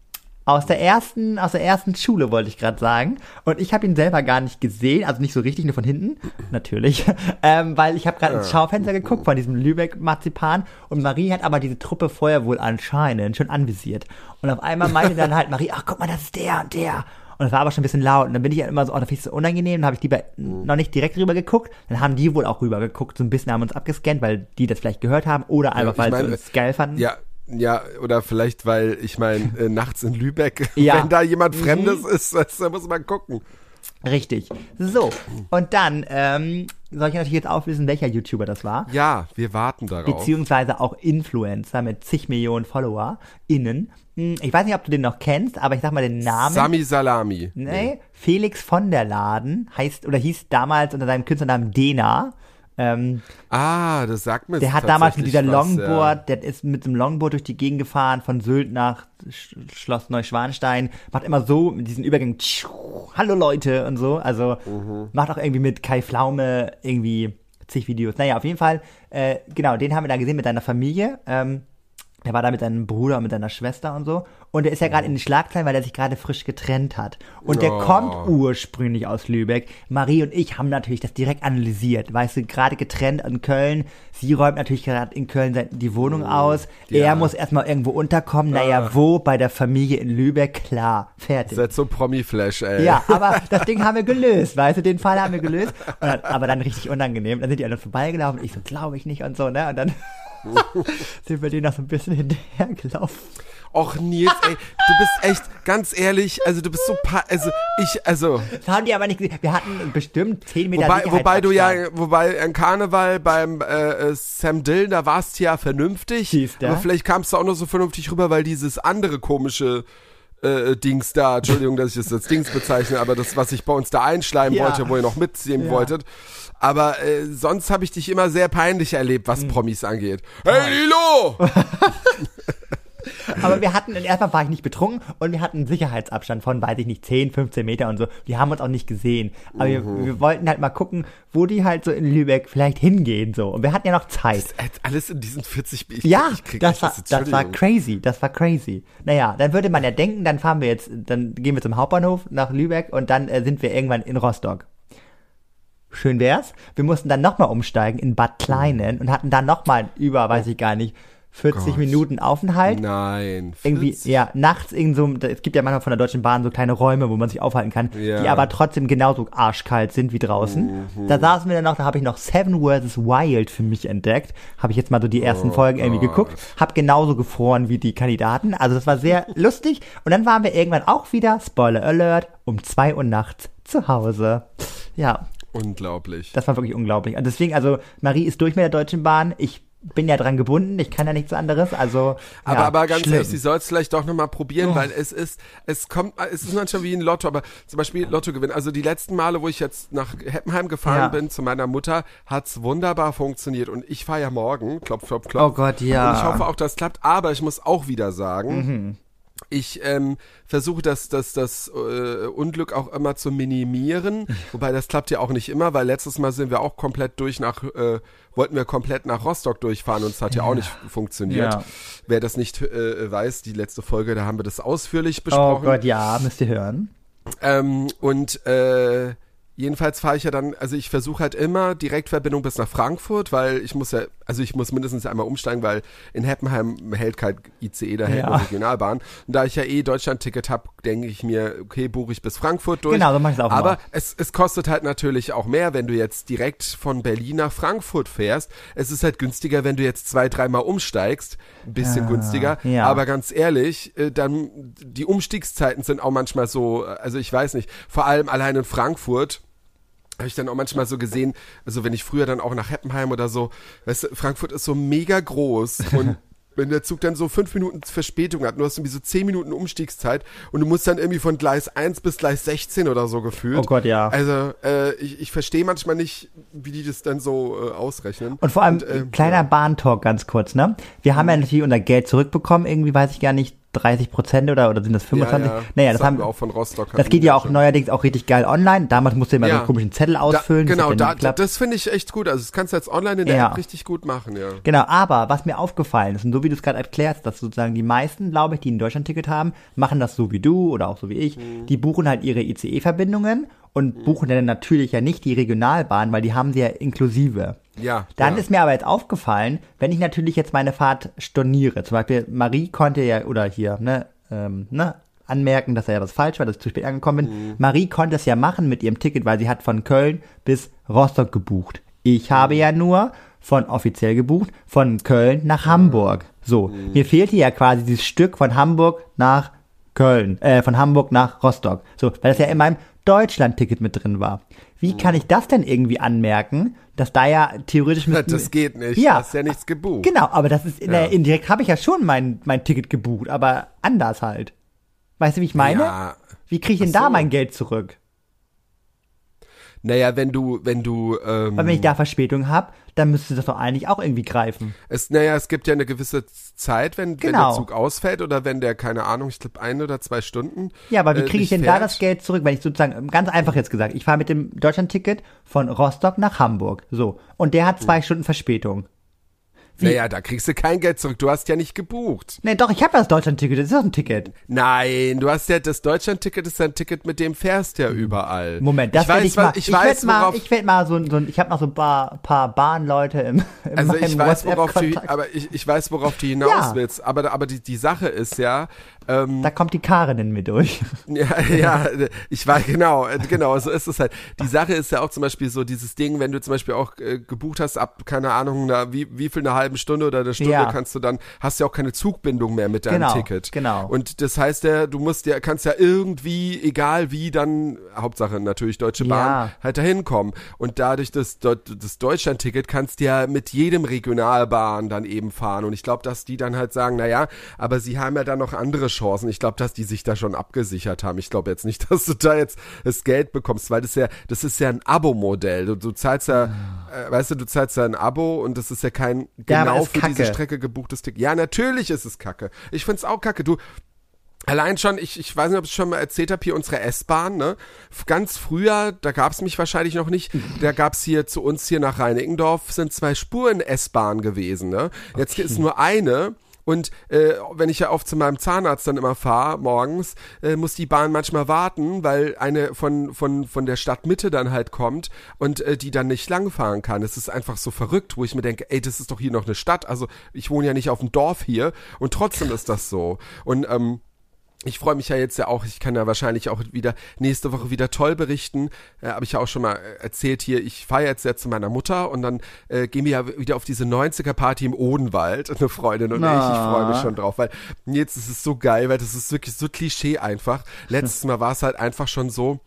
Aus der ersten, aus der ersten Schule, wollte ich gerade sagen. Und ich habe ihn selber gar nicht gesehen, also nicht so richtig, nur von hinten, natürlich. Ähm, weil ich habe gerade ins Schaufenster geguckt von diesem Lübeck-Marzipan und Marie hat aber diese Truppe vorher wohl anscheinend schon anvisiert. Und auf einmal meinte dann halt Marie, ach guck mal, das ist der und der. Und das war aber schon ein bisschen laut. Und dann bin ich ja immer so, oh, da finde ich es so unangenehm. Dann habe ich lieber noch nicht direkt rüber geguckt. Dann haben die wohl auch rüber geguckt, so ein bisschen haben uns abgescannt, weil die das vielleicht gehört haben oder einfach, Ja, weil ich mein, sie uns geil fanden. Ja, ja, oder vielleicht, weil, ich meine, äh, nachts in Lübeck, Ja. wenn da jemand Fremdes Mhm. ist, das, da muss man gucken. Richtig. So, und dann ähm, soll ich natürlich jetzt auflösen, welcher YouTuber das war. Ja, wir warten darauf. Beziehungsweise auch Influencer mit zig Millionen FollowerInnen. Hm, Ich weiß nicht, ob du den noch kennst, aber ich sag mal den Namen. Sami Salami. Nee, Felix von der Laden heißt, oder hieß damals unter seinem Künstlernamen Dena. Ähm, Ah, das sagt mir der hat damals mit dieser tatsächlich was, Longboard, der ist mit dem Longboard durch die Gegend gefahren, von Sylt nach Sch- Schloss Neuschwanstein, macht immer so mit diesen Übergängen, tschiu, hallo Leute und so, also Mhm. macht auch irgendwie mit Kai Pflaume irgendwie zig Videos. Naja, auf jeden Fall, äh, genau, den haben wir da gesehen mit deiner Familie, ähm, der war da mit seinem Bruder und mit seiner Schwester und so. Und der ist ja gerade in den Schlagzeilen, weil er sich gerade frisch getrennt hat. Und der Oh. kommt ursprünglich aus Lübeck. Marie und ich haben natürlich das direkt analysiert. Weißt du, gerade getrennt in Köln. Sie räumt natürlich gerade in Köln se- die Wohnung aus. ja. Er muss erstmal irgendwo unterkommen. Naja, wo? Bei der Familie in Lübeck. Klar, fertig. Das ist so Promi-Flash, ey. Ja, aber das Ding haben wir gelöst, weißt du, den Fall haben wir gelöst. Und dann, aber dann richtig unangenehm. Dann sind die alle vorbeigelaufen. Ich so, glaube ich nicht und so, ne? Und dann sind wir denen noch so ein bisschen hinterhergelaufen. Och, Nils, ey, du bist echt, ganz ehrlich, also du bist so, pa also ich, also, Das haben die aber nicht gesehen. Wir hatten bestimmt zehn Meter wobei, wobei du ja, Sicherheitsabstand. wobei an Karneval beim äh, Sam Dillon, da warst du ja vernünftig, Siehst du? aber vielleicht kamst du auch noch so vernünftig rüber, weil dieses andere komische äh, Dings da, Entschuldigung, dass ich das als Dings bezeichne, aber das, was ich bei uns da einschleimen Ja. wollte, wo ihr noch mitziehen Ja. wolltet, aber äh, sonst habe ich dich immer sehr peinlich erlebt, Hm. was Promis angeht. Hey Lilo! Aber wir hatten, erstmal war ich nicht betrunken und wir hatten einen Sicherheitsabstand von, weiß ich nicht, zehn, fünfzehn Meter und so. Die haben uns auch nicht gesehen. Aber wir, wir wollten halt mal gucken, wo die halt so in Lübeck vielleicht hingehen, so. Und wir hatten ja noch Zeit. Das, alles in diesen vierzig ich, Ja, ich krieg das nicht war, das, das war Entschuldigung. crazy, das war crazy. Naja, dann würde man ja denken, dann fahren wir jetzt, dann gehen wir zum Hauptbahnhof nach Lübeck und dann äh, sind wir irgendwann in Rostock. Schön wär's. Wir mussten dann nochmal umsteigen in Bad Kleinen und hatten dann nochmal über, weiß ich gar nicht, vierzig Gott. Minuten Aufenthalt. Nein. Irgendwie, vierzig? ja, nachts irgend so, es gibt ja manchmal von der Deutschen Bahn so kleine Räume, wo man sich aufhalten kann, Ja. die aber trotzdem genauso arschkalt sind wie draußen. Da saßen wir dann noch, da habe ich noch Seven versus. Wild für mich entdeckt. Habe ich jetzt mal so die ersten Oh Folgen irgendwie Gott. geguckt. Hab genauso gefroren wie die Kandidaten. Also das war sehr lustig. Und dann waren wir irgendwann auch wieder, Spoiler Alert, um zwei Uhr nachts zu Hause. Ja, Unglaublich. das war wirklich unglaublich. Und deswegen, also Marie ist durch mit der Deutschen Bahn. Ich bin ja dran gebunden, ich kann ja nichts anderes, also Aber, ja, aber ganz schlimm. ehrlich, sie soll es vielleicht doch nochmal probieren, Oh. weil es ist, es kommt, es ist manchmal wie ein Lotto, aber zum Beispiel Lottogewinn. Also die letzten Male, wo ich jetzt nach Heppenheim gefahren Ja. bin zu meiner Mutter, hat's wunderbar funktioniert und ich fahre ja morgen, klopf, klopf, klopf. Oh Gott, ja. Und ich hoffe auch, das klappt, aber ich muss auch wieder sagen, ich ähm, versuche das, das, das äh, Unglück auch immer zu minimieren, wobei das klappt ja auch nicht immer, weil letztes Mal sind wir auch komplett durch nach, äh, wollten wir komplett nach Rostock durchfahren und es hat ja, auch nicht funktioniert. Ja. Wer das nicht äh, weiß, die letzte Folge, da haben wir das ausführlich Oh besprochen. Gott, ja, müsst ihr hören. Ähm, und äh, jedenfalls fahre ich ja dann, also ich versuche halt immer Direktverbindung bis nach Frankfurt, weil ich muss ja, also ich muss mindestens einmal umsteigen, weil in Heppenheim hält kein I C E, da hält Ja. nur Regionalbahn. Und da ich ja eh Deutschland-Ticket habe, denke ich mir, okay, buche ich bis Frankfurt durch. Genau, so mach ich's auch Aber immer. es, es kostet halt natürlich auch mehr, wenn du jetzt direkt von Berlin nach Frankfurt fährst. Es ist halt günstiger, wenn du jetzt zwei, dreimal umsteigst. Ein bisschen Ah, günstiger. ja. Aber ganz ehrlich, äh, dann die Umstiegszeiten sind auch manchmal so, also ich weiß nicht, vor allem allein in Frankfurt habe ich dann auch manchmal so gesehen, also wenn ich früher dann auch nach Heppenheim oder so, weißt du, Frankfurt ist so mega groß und wenn der Zug dann so fünf Minuten Verspätung hat, du hast irgendwie so zehn Minuten Umstiegszeit und du musst dann irgendwie von Gleis eins bis Gleis sechzehn oder so gefühlt. Oh Gott, ja. Also äh, ich, ich verstehe manchmal nicht, wie die das dann so äh, ausrechnen. Und vor allem, äh, kleiner ja. Bahntalk ganz kurz, ne? Wir haben ja natürlich unser Geld zurückbekommen, irgendwie, weiß ich gar nicht, dreißig Prozent oder, oder sind das fünfundzwanzig? Ja, ja. Naja, das, das haben haben wir auch von Rostock. Das geht ja auch schon. neuerdings auch richtig geil online. Damals musst du immer ja. so einen komischen Zettel ausfüllen. Da, genau, das, da, das finde ich echt gut. Also das kannst du jetzt online in der ja. App richtig gut machen, ja. Genau, aber was mir aufgefallen ist, und so wie du es gerade erklärst, dass sozusagen die meisten, glaube ich, die ein Deutschlandticket haben, machen das so wie du oder auch so wie ich. Mhm. Die buchen halt ihre I C E-Verbindungen und mhm. buchen dann natürlich ja nicht die Regionalbahn, weil die haben sie ja inklusive. Ja. Dann ja. ist mir aber jetzt aufgefallen, wenn ich natürlich jetzt meine Fahrt storniere, zum Beispiel Marie konnte ja, oder hier, ne, ähm, ne, anmerken, dass da ja was falsch war, dass ich zu spät angekommen bin. Mhm. Marie konnte es ja machen mit ihrem Ticket, weil sie hat von Köln bis Rostock gebucht. Ich mhm. habe ja nur von offiziell gebucht, von Köln nach Hamburg. So, mhm. mir fehlte ja quasi dieses Stück von Hamburg nach Köln, äh, von Hamburg nach Rostock. So, weil das ja in meinem Deutschland-Ticket mit drin war. Wie kann ich das denn irgendwie anmerken, dass da ja theoretisch mit... Das geht nicht, ja, du hast ja nichts gebucht. Genau, aber das ist, ja. naja, indirekt habe ich ja schon mein, mein Ticket gebucht, aber anders halt. Weißt du, wie ich meine? Ja. Wie kriege ich denn Ach so. da mein Geld zurück? Naja, wenn du, wenn du, ähm, Weil wenn ich da Verspätung habe, dann müsste das doch eigentlich auch irgendwie greifen. Es, naja, es gibt ja eine gewisse Zeit, wenn, genau. wenn der Zug ausfällt oder wenn der, keine Ahnung, ich glaube ein oder zwei Stunden. Ja, aber wie kriege äh, ich denn fährt. da das Geld zurück, wenn ich sozusagen, ganz einfach jetzt gesagt, ich fahre mit dem Deutschlandticket von Rostock nach Hamburg, so, und der hat zwei hm. Stunden Verspätung. Wie? Naja, da kriegst du kein Geld zurück. Du hast ja nicht gebucht. Nee, doch, ich habe ja das Deutschlandticket. Das ist doch ein Ticket. Nein, du hast ja das Deutschlandticket ist ein Ticket, mit dem fährst ja überall. Moment, das werde ich, ich mal. Ich, ich weiß, mal, worauf, ich werde mal so, so ich habe noch so ein paar, paar Bahnleute im, im Also ich weiß, worauf du, WhatsApp-Kontakt. aber ich, ich weiß, worauf du hinaus Ja. willst. Aber, aber die, die Sache ist ja, ähm, Da kommt die Karin in mir durch. Ja, ja, ich weiß, genau, genau, so ist es halt. Die Sache ist ja auch zum Beispiel so dieses Ding, wenn du zum Beispiel auch äh, gebucht hast ab, keine Ahnung, na, wie, wie viel, eine halbe Stunde oder eine Stunde Ja. kannst du dann, hast du ja auch keine Zugbindung mehr mit deinem Genau, Ticket. genau. Und das heißt ja, du musst ja, kannst ja irgendwie, egal wie, dann, Hauptsache natürlich Deutsche Bahn, Ja. halt dahin kommen. Und dadurch das, das Deutschland-Ticket kannst du ja mit jedem Regionalbahn dann eben fahren. Und ich glaube, dass die dann halt sagen, naja, aber sie haben ja dann noch andere Chancen. Ich glaube, dass die sich da schon abgesichert haben. Ich glaube jetzt nicht, dass du da jetzt das Geld bekommst, weil das ja, das ist ja ein Abo-Modell. Du, du zahlst ja, äh, weißt du, du zahlst ja ein Abo und das ist ja kein Ja, aber genau ist für Kacke. diese Strecke gebuchtes Ticket. Ja, natürlich ist es Kacke. Ich find's auch Kacke. Du, allein schon, ich, ich weiß nicht, ob ich schon mal erzählt habe, hier unsere S-Bahn, ne? Ganz früher, da gab's mich wahrscheinlich noch nicht, da gab's hier zu uns hier nach Reinickendorf, sind zwei Spuren S-Bahn gewesen, ne? Jetzt Okay. ist nur eine. Und äh, wenn ich ja oft zu meinem Zahnarzt dann immer fahre morgens, äh, muss die Bahn manchmal warten, weil eine von von von der Stadtmitte dann halt kommt und äh, die dann nicht langfahren kann. Es ist einfach so verrückt, wo ich mir denke, ey, das ist doch hier noch eine Stadt. Also ich wohne ja nicht auf dem Dorf hier und trotzdem ist das so. Und ähm, ich freue mich ja jetzt ja auch, ich kann ja wahrscheinlich auch wieder nächste Woche wieder toll berichten, äh, habe ich ja auch schon mal erzählt hier, ich fahre jetzt ja zu meiner Mutter und dann äh, gehen wir ja wieder auf diese neunziger-Party im Odenwald, eine Freundin und Na. ich, ich freue mich schon drauf, weil jetzt ist es so geil, weil das ist wirklich so Klischee einfach. Letztes Mal war es halt einfach schon so,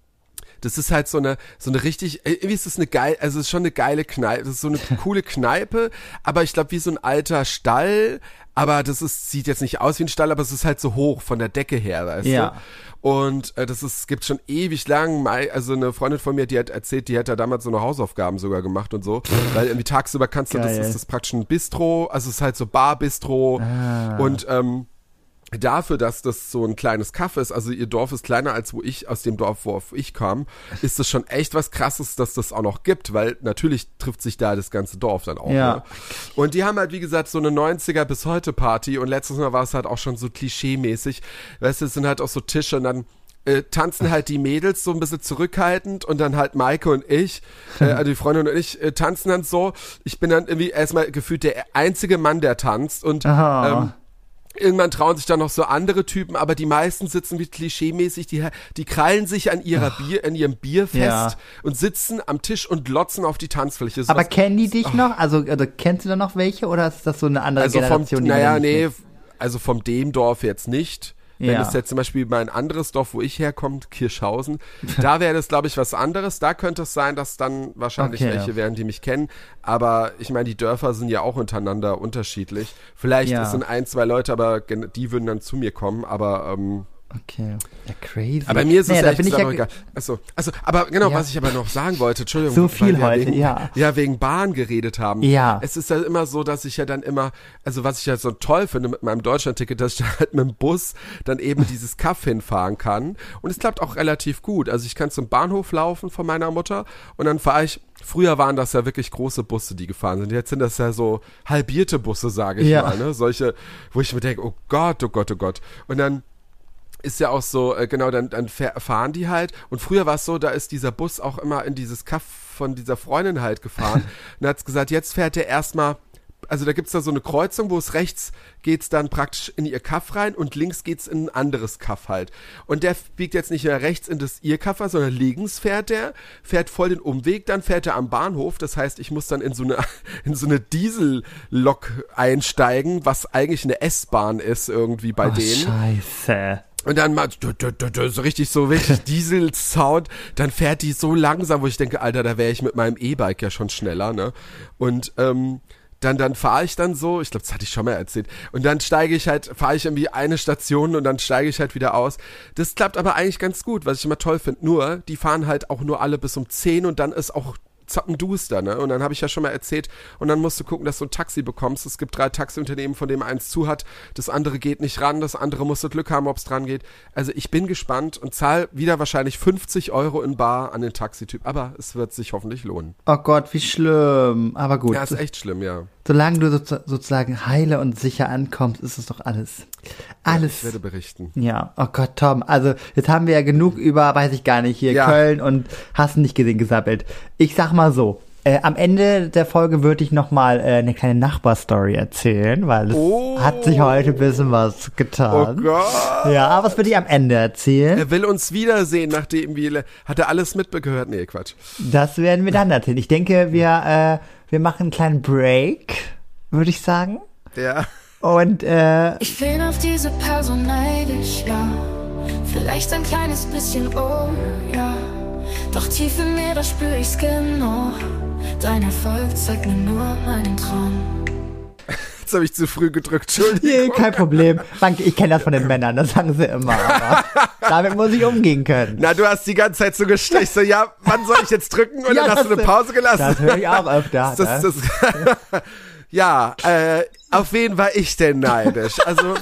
das ist halt so eine, so eine richtig, irgendwie ist das eine geil, also es ist schon eine geile Kneipe, das ist so eine coole Kneipe, aber ich glaube wie so ein alter Stall, aber das ist, sieht jetzt nicht aus wie ein Stall, aber es ist halt so hoch von der Decke her, weißt Ja. du? Und äh, das ist, gibt schon ewig lang, also eine Freundin von mir, die hat erzählt, die hat da damals so eine Hausaufgaben sogar gemacht und so, weil irgendwie tagsüber kannst du, das Geil. ist das praktisch ein Bistro, also es ist halt so Bar-Bistro Ah. und ähm, dafür, dass das so ein kleines Kaff ist, also ihr Dorf ist kleiner als wo ich, aus dem Dorf, wo ich kam, ist das schon echt was Krasses, dass das auch noch gibt, weil natürlich trifft sich da das ganze Dorf dann auch. Ja. Ne? Und die haben halt, wie gesagt, so eine neunziger bis heute Party und letztes Mal war es halt auch schon so klischee-mäßig, weißt du, es sind halt auch so Tische und dann äh, tanzen halt die Mädels so ein bisschen zurückhaltend und dann halt Maike und ich, äh, also die Freundin und ich, äh, tanzen dann so. Ich bin dann irgendwie erstmal gefühlt der einzige Mann, der tanzt und Aha. ähm, irgendwann trauen sich dann noch so andere Typen, aber die meisten sitzen wie klischeemäßig, die, die krallen sich an ihrer Bier, an ihrem Bier fest Ja. und sitzen am Tisch und glotzen auf die Tanzfläche. Das ist Aber was- kennen die dich noch? Also, also kennst du da noch welche oder ist das so eine andere also vom, Generation? die man naja, nicht nee, kennt? also vom dem Dorf jetzt nicht. Wenn Ja. es jetzt zum Beispiel mein anderes Dorf, wo ich herkomme, Kirschhausen, da wäre das, glaube ich, was anderes. Da könnte es sein, dass dann wahrscheinlich Okay, welche ja. wären, die mich kennen. Aber ich meine, die Dörfer sind ja auch untereinander unterschiedlich. Vielleicht Ja. es sind ein, zwei Leute, aber gen- die würden dann zu mir kommen. Aber ähm, Okay. Ja, crazy. Aber bei mir ist es naja, ja da echt bin ich dann ja noch egal. Achso, also, aber genau, Ja. was ich aber noch sagen wollte, Entschuldigung. So viel weil wir heute, wegen, ja. Ja, wegen Bahn geredet haben. Ja. Es ist ja immer so, dass ich ja dann immer, also was ich ja so toll finde mit meinem Deutschlandticket, dass ich da halt mit dem Bus dann eben dieses Kaff hinfahren kann. Und es klappt auch relativ gut. Also ich kann zum Bahnhof laufen von meiner Mutter und dann fahre ich, früher waren das ja wirklich große Busse, die gefahren sind. Jetzt sind das ja so halbierte Busse, sage ich Ja. mal, ne? Solche, wo ich mir denke, oh Gott, oh Gott, oh Gott. Und dann ist ja auch so, äh, genau, dann, dann fahren die halt. Und früher war es so, da ist dieser Bus auch immer in dieses Kaff von dieser Freundin halt gefahren. Und dann hat's gesagt, jetzt fährt der erstmal, also da gibt's da so eine Kreuzung, wo es rechts geht's dann praktisch in ihr Kaff rein und links geht's in ein anderes Kaff halt. Und der biegt jetzt nicht mehr rechts in das ihr Kaff, sondern links fährt der, fährt voll den Umweg, dann fährt er am Bahnhof. Das heißt, ich muss dann in so eine, in so eine Diesellok einsteigen, was eigentlich eine S-Bahn ist irgendwie bei Oh, denen. Scheiße. Und dann mal du, du, du, du, so richtig so richtig Diesel-Sound, dann fährt die so langsam, wo ich denke, Alter, da wäre ich mit meinem E-Bike ja schon schneller, ne? Und ähm, dann dann fahre ich dann so, ich glaube, das hatte ich schon mal erzählt, und dann steige ich halt, fahre ich irgendwie eine Station und dann steige ich halt wieder aus. Das klappt aber eigentlich ganz gut, was ich immer toll finde, nur, die fahren halt auch nur alle bis um zehn und dann ist auch zappenduster, ne? Und dann habe ich ja schon mal erzählt, und dann musst du gucken, dass du ein Taxi bekommst. Es gibt drei Taxiunternehmen, von dem eins zu hat, das andere geht nicht ran, das andere musst du Glück haben, ob es dran geht. Also ich bin gespannt und zahle wieder wahrscheinlich fünfzig Euro in bar an den Taxityp, aber es wird sich hoffentlich lohnen. Oh Gott, wie schlimm. Aber gut. Ja, ist echt schlimm, ja. Solange du so, sozusagen heile und sicher ankommst, ist es doch alles. Alles. Ja, ich werde berichten. Ja, oh Gott, Tom. Also, jetzt haben wir ja genug über, weiß ich gar nicht, hier Ja. Köln und hast nicht gesehen gesammelt. Ich sag mal so, äh, am Ende der Folge würde ich nochmal äh, eine kleine Nachbarstory erzählen, weil es Oh. hat sich heute ein bisschen was Oh getan. Gott. Ja, was würde ich am Ende erzählen? Er will uns wiedersehen, nachdem wir, hat er alles mitgehört? Nee, Quatsch. Das werden wir dann erzählen. Ich denke, wir, äh, wir machen einen kleinen Break, würde ich sagen. Ja. Und, äh, Ich bin auf diese Person neidisch, ja. Vielleicht ein kleines bisschen, oh ja. Doch tief in mir, da spür ich's genau. Dein Erfolg zeigt mir nur meinen Traum. Jetzt habe ich zu früh gedrückt, nee, Entschuldigung. kein Problem. Danke, ich kenne das von den Männern, das sagen sie immer. Aber damit muss ich umgehen können. Na, du hast die ganze Zeit so gestrichen, so, ja, wann soll ich jetzt drücken? Und Ja, dann hast das- du eine Pause gelassen. Das höre ich auch öfter. Das, ne? das, ja, äh, auf wen war ich denn neidisch? Also,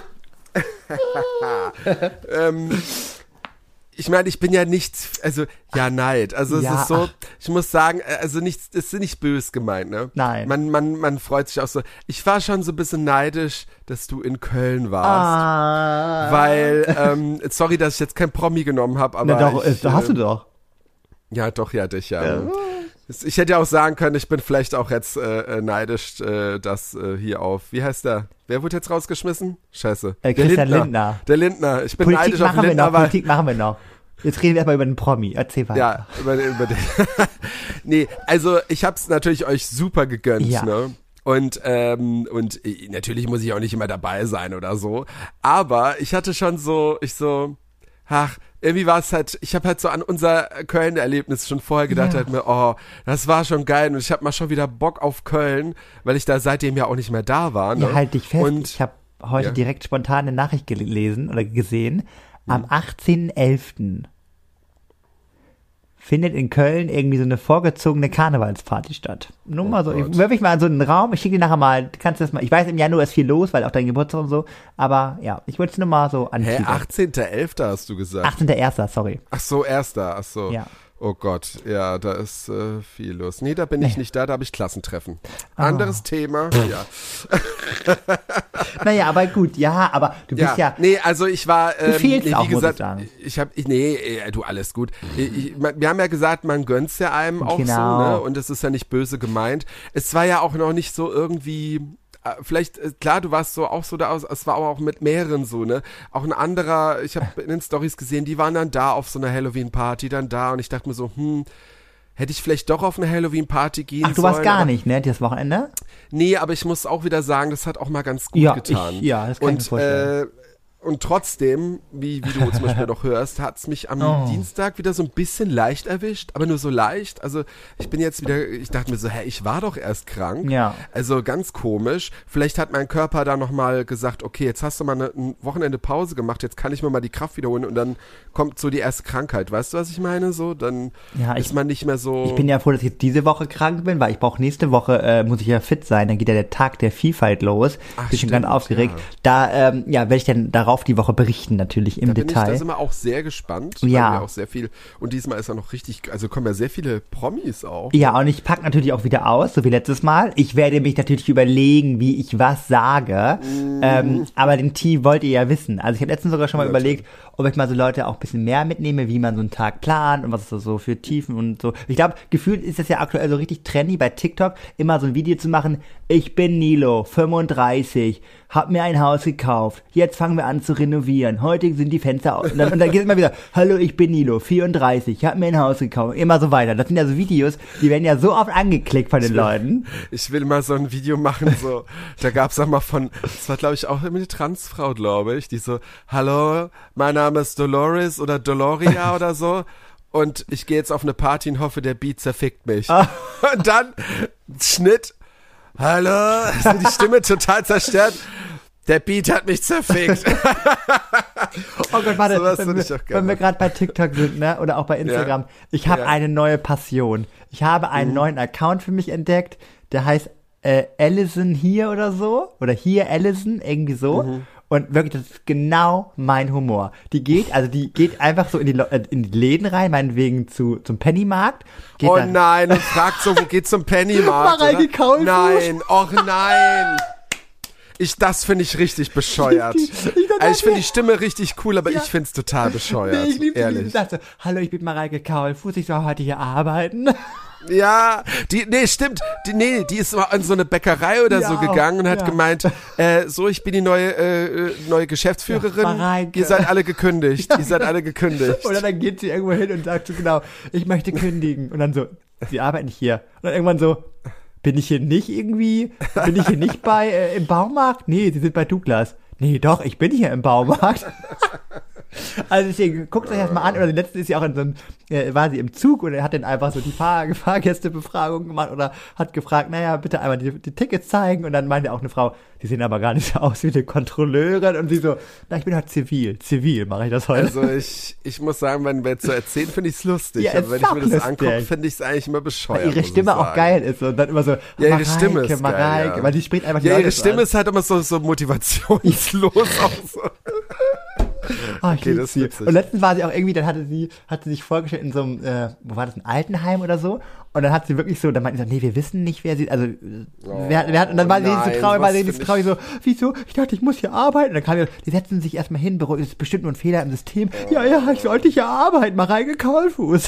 ähm, ich meine, ich bin ja nicht, also, ja, Neid. Also, es Ja, ist so, ach. ich muss sagen, also, nichts, es ist nicht bös gemeint, ne? Nein. Man, man, man freut sich auch so. Ich war schon so ein bisschen neidisch, dass du in Köln warst. Ah. Weil, ähm, sorry, dass ich jetzt kein Promi genommen habe, aber. Na doch, ich, ist, hast du äh, doch. Ja, doch, ja, dich, ja. Ich hätte ja auch sagen können, ich bin vielleicht auch jetzt äh, neidisch, äh, dass äh, hier auf, wie heißt der? Wer wurde jetzt rausgeschmissen? Scheiße. Äh, Christian Lindner. Der Lindner. Ich bin Politik neidisch auf machen wir Lindner, noch, weil... Politik machen wir noch. Jetzt reden wir erstmal über den Promi. Erzähl weiter. Ja, über, den- über den. Nee, also ich hab's natürlich euch super gegönnt, Ja. ne? Und, ähm, und äh, natürlich muss ich auch nicht immer dabei sein oder so. Aber ich hatte schon so, ich so, ach, irgendwie war es halt, ich habe halt so an unser Köln-Erlebnis schon vorher gedacht, Ja. halt mir, oh, das war schon geil und ich habe mal schon wieder Bock auf Köln, weil ich da seitdem ja auch nicht mehr da war. Ne? Ja, halt dich fest. Und ich habe heute ja. direkt spontan eine Nachricht gelesen oder gesehen. Hm. Am achtzehnten elften findet in Köln irgendwie so eine vorgezogene Karnevalsparty statt. Nur mal so, Oh Gott. ich wirf mich mal in so einen Raum, ich schicke dir nachher mal, kannst du das mal, ich weiß, im Januar ist viel los, weil auch dein Geburtstag und so, aber ja, ich wollte es nur mal so Hä, anteasern. achtzehnter elfter hast du gesagt? achtzehnten ersten sorry. Ach so, erster, ach so. Ja. Oh Gott, ja, da ist äh, viel los. Nee, da bin ich Nee. nicht da, da habe ich Klassentreffen. Ah. Anderes Thema, ja. Naja, aber gut, ja, aber du bist ja, nee, also ich war, ähm, fehlst nee, auch, wie muss ich gesagt, sagen. ich habe, ich, nee, äh, du, alles gut. Ich, ich, man- wir haben ja gesagt, man gönnt's ja einem auch Genau. so, ne, und das ist ja nicht böse gemeint. Es war ja auch noch nicht so irgendwie, äh, vielleicht, äh, klar, du warst so auch so da aus, es war aber auch mit mehreren so, ne, auch ein anderer, ich habe in den Stories gesehen, die waren dann da auf so einer Halloween-Party, dann da und ich dachte mir so, hm, hätte ich vielleicht doch auf eine Halloween-Party gehen sollen. ach, du warst gar aber- nicht, ne, das Wochenende? Nee, aber ich muss auch wieder sagen, das hat auch mal ganz gut Ja, getan. ich- ja, das kann ich und, mir vorstellen. Äh, Und trotzdem, wie, wie du zum Beispiel noch hörst, hat es mich am oh. Dienstag wieder so ein bisschen leicht erwischt, aber nur so leicht. Also ich bin jetzt wieder, ich dachte mir so, hä, ich war doch erst krank. Ja. Also ganz komisch. Vielleicht hat mein Körper da nochmal gesagt, okay, jetzt hast du mal eine, ein Wochenende Pause gemacht, jetzt kann ich mir mal die Kraft wiederholen und dann kommt so die erste Krankheit. Weißt du, was ich meine? So, dann ja, ich, ist man nicht mehr so... Ich bin ja froh, dass ich jetzt diese Woche krank bin, weil ich brauche nächste Woche, äh, muss ich ja fit sein, dann geht ja der Tag der Vielfalt los. Ach, bin schon stimmt, ganz aufgeregt. Ja. Da, ähm, ja, werde ich dann darauf die Woche berichten natürlich im da bin Detail. Ich, da sind wir auch sehr gespannt. Ja. Weil wir auch sehr viel, und diesmal ist ja noch richtig, also kommen ja sehr viele Promis auch. Ja, und ich packe natürlich auch wieder aus, so wie letztes Mal. Ich werde mich natürlich überlegen, wie ich was sage. Mm. Ähm, aber den Tee wollt ihr ja wissen. Also ich habe letztens sogar schon mal ja, überlegt, ob ich mal so Leute auch ein bisschen mehr mitnehme, wie man so einen Tag plant und was ist das so für Tiefen und so. Ich glaube, gefühlt ist das ja aktuell so richtig trendy bei TikTok, immer so ein Video zu machen. Ich bin Nilo, fünfunddreißig, hab mir ein Haus gekauft. Jetzt fangen wir an zu renovieren. Heute sind die Fenster aus. Und dann, und dann geht es immer wieder, hallo, ich bin Nilo, vierunddreißig, hab mir ein Haus gekauft. Immer so weiter. Das sind ja so Videos, die werden ja so oft angeklickt von den ich will, Leuten. Ich will mal so ein Video machen, so, da gab's auch mal von, das war glaube ich auch eine Transfrau, glaube ich, die so, hallo, mein Name ist Dolores oder Doloria oder so. Und ich gehe jetzt auf eine Party und hoffe, der Beat zerfickt mich. Ah. Und dann, Schnitt, hallo, ist mir die Stimme total zerstört. Der Beat hat mich zerfickt. Oh Gott, warte, so wenn, wir, wenn wir gerade bei TikTok sind, ne, oder auch bei Instagram. Ja. Ich habe ja. eine neue Passion. Ich habe einen mhm. neuen Account für mich entdeckt, der heißt äh, Allison hier oder so. Oder hier Allison, irgendwie so. Mhm. Und wirklich, das ist genau mein Humor. Die geht, also die geht einfach so in die, in die Läden rein, meinetwegen zu, zum Pennymarkt. Geht oh dann, nein, und fragt so, wo geht's zum Pennymarkt? Mareike Kaulfuß. Nein, och nein. Ich, das finde ich richtig bescheuert. Ich, ich, ich, also ich finde die Stimme richtig cool, aber ja. ich finde es total bescheuert. Nee, ich liebe ehrlich. Ich dachte, hallo, ich bin Mareike Kaulfuß, ich soll heute hier arbeiten. Ja, die, nee, stimmt. Die, nee, die ist mal in so eine Bäckerei oder ja, so gegangen und hat ja. gemeint, äh, so, ich bin die neue, äh, neue Geschäftsführerin. Ja, ihr seid alle gekündigt. Ja, ihr seid alle gekündigt. Oder dann geht sie irgendwo hin und sagt so, genau, ich möchte kündigen. Und dann so, sie arbeiten nicht hier. Und dann irgendwann so, bin ich hier nicht irgendwie, bin ich hier nicht bei, äh, im Baumarkt? Nee, sie sind bei Douglas. Nee, doch, ich bin hier im Baumarkt. Also deswegen, guckt euch das mal an. Oder die letzte ist ja auch in so einem, äh, war sie im Zug und er hat dann einfach so die Fahr- Fahrgästebefragung gemacht oder hat gefragt, naja, bitte einmal die, die Tickets zeigen. Und dann meinte auch eine Frau, die sehen aber gar nicht so aus wie eine Kontrolleurin. Und sie so, na, ich bin halt zivil. Zivil mache ich das heute. Also ich, ich muss sagen, wenn wir jetzt so erzählen, finde ich es lustig. Ja, aber wenn ich mir das lustig. angucke, finde ich es eigentlich immer bescheuert. Weil ihre Stimme auch geil ist und dann immer so, ja, ihre Mareike, Stimme ist Mareike, geil, ja. weil die spricht einfach Ja, ihre Leute Stimme an. ist halt immer so, so motivationslos auch so. Oh, ich okay, das ist und letztens war sie auch irgendwie, dann hatte sie, hat sie sich vorgestellt in so einem, äh, wo war das, ein Altenheim oder so? Und dann hat sie wirklich so, dann meinte sie so, nee, wir wissen nicht, wer sie, also, oh, wer, wer hat, und dann war nein, sie so traurig, war sie so traurig, so, wieso? Ich dachte, ich muss hier arbeiten. Und dann kam sie, die setzen sich erstmal hin, das ist bestimmt nur ein Fehler im System. Oh. Ja, ja, ich sollte hier arbeiten, Mareike Kaulfuß.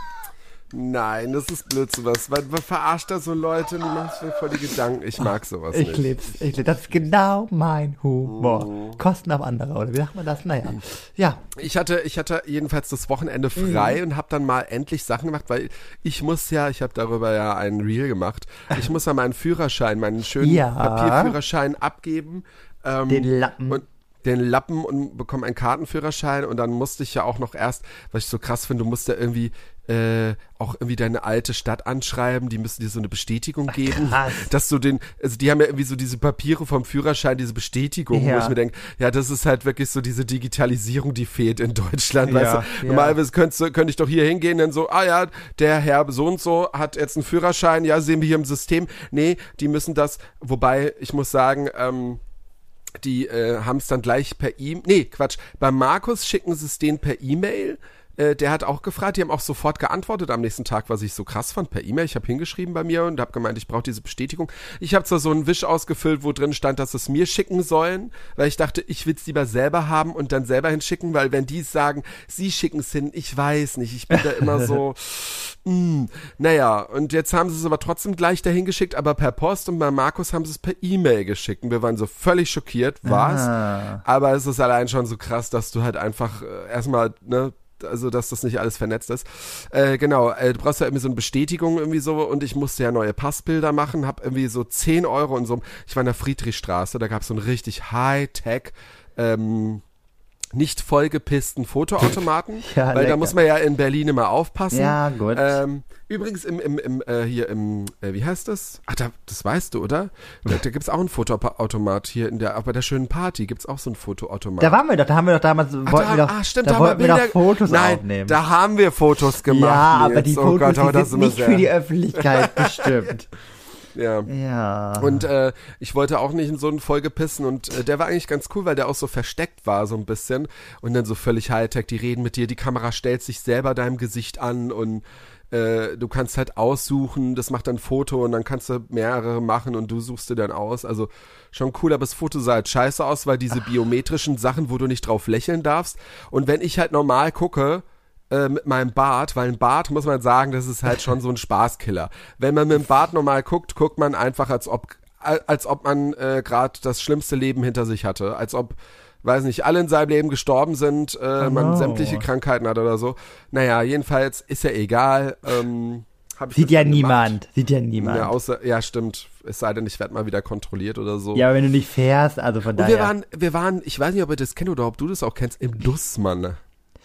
Nein, das ist blöd sowas. Man, man verarscht da so Leute und die machen sich voll die Gedanken. Ich mag sowas ich nicht. Lieb's, ich lieb's. Das ist genau mein Humor. Mm. Kosten auf andere, oder wie sagt man das? Naja, ja. Ich hatte, ich hatte jedenfalls das Wochenende frei mm. und habe dann mal endlich Sachen gemacht, weil ich muss ja, ich habe darüber ja einen Reel gemacht, ich muss ja meinen Führerschein, meinen schönen ja. Papierführerschein abgeben. Ähm, Den Lappen. Und den Lappen und bekomme einen Kartenführerschein und dann musste ich ja auch noch erst, was ich so krass finde, du musst ja irgendwie äh, auch irgendwie deine alte Stadt anschreiben, die müssen dir so eine Bestätigung geben, krass. Dass du den, also die haben ja irgendwie so diese Papiere vom Führerschein, diese Bestätigung, ja. wo ich mir denke, ja, das ist halt wirklich so diese Digitalisierung, die fehlt in Deutschland, ja, weißt du, ja. normalerweise könnte könnt ich doch hier hingehen, dann so, ah ja, der Herr so und so hat jetzt einen Führerschein, ja, sehen wir hier im System, nee, die müssen das, wobei, ich muss sagen, ähm, die äh, haben es dann gleich per E-Mail, nee, Quatsch, bei Markus schicken sie es denen per E-Mail, äh, der hat auch gefragt, die haben auch sofort geantwortet am nächsten Tag, was ich so krass fand, per E-Mail, ich habe hingeschrieben bei mir und habe gemeint, ich brauche diese Bestätigung. Ich habe zwar so einen Wisch ausgefüllt, wo drin stand, dass es mir schicken sollen, weil ich dachte, ich will es lieber selber haben und dann selber hinschicken, weil wenn die sagen, sie schicken es hin, ich weiß nicht, ich bin da immer so, mh, naja, und jetzt haben sie es aber trotzdem gleich dahin geschickt, aber per Post und bei Markus haben sie es per E-Mail geschickt und wir waren so völlig schockiert, was? Ah. Aber es ist allein schon so krass, dass du halt einfach äh, erstmal, ne, also dass das nicht alles vernetzt ist. Äh, genau, äh, du brauchst ja irgendwie so eine Bestätigung irgendwie so und ich musste ja neue Passbilder machen, hab irgendwie so zehn Euro in so einem, ich war in der Friedrichstraße, da gab es so ein richtig High-Tech ähm, nicht vollgepissten Fotoautomaten, Ja, weil lecker. da muss man ja in Berlin immer aufpassen. Ja, gut. Ähm, übrigens im, im, im äh, hier im, äh, wie heißt das? Ach, da, das weißt du, oder? Da, da gibt's auch einen Fotoautomat hier in der, auch bei der schönen Party gibt's auch so einen Fotoautomat. Da waren wir doch, da haben wir doch damals, Ach, wollten da, wir doch, ah, stimmt, da da wollten wir Bilder, doch Fotos nein, aufnehmen. da haben wir Fotos gemacht. ja, Nils. aber die oh Fotos, Gott, aber die das sind immer nicht sehr, für die Öffentlichkeit bestimmt. Ja. Ja. Und äh, ich wollte auch nicht in so einen vollgepissen und äh, der war eigentlich ganz cool, weil der auch so versteckt war so ein bisschen und dann so völlig Hightech, die reden mit dir, die Kamera stellt sich selber deinem Gesicht an und äh, du kannst halt aussuchen, das macht dann ein Foto und dann kannst du mehrere machen und du suchst dir dann aus, also schon cool, aber das Foto sah halt scheiße aus, weil diese biometrischen Sachen, wo du nicht drauf lächeln darfst und wenn ich halt normal gucke, mit meinem Bart, weil ein Bart, muss man sagen, das ist halt schon so ein Spaßkiller. Wenn man mit dem Bart normal guckt, guckt man einfach, als ob als ob man äh, gerade das schlimmste Leben hinter sich hatte. Als ob, weiß nicht, alle in seinem Leben gestorben sind, äh, Oh man no. sämtliche Krankheiten hat oder so. Naja, jedenfalls ist ja egal. Ähm, hab ich Sieht das ja dann gemacht. niemand. Sieht ja niemand. Ja, Ja, außer, ja, stimmt. Es sei denn, ich werde mal wieder kontrolliert oder so. aber wenn du nicht fährst, also von Und daher. wir waren, wir waren, ich weiß nicht, ob ihr das kennt oder ob du das auch kennst, im Dussmann.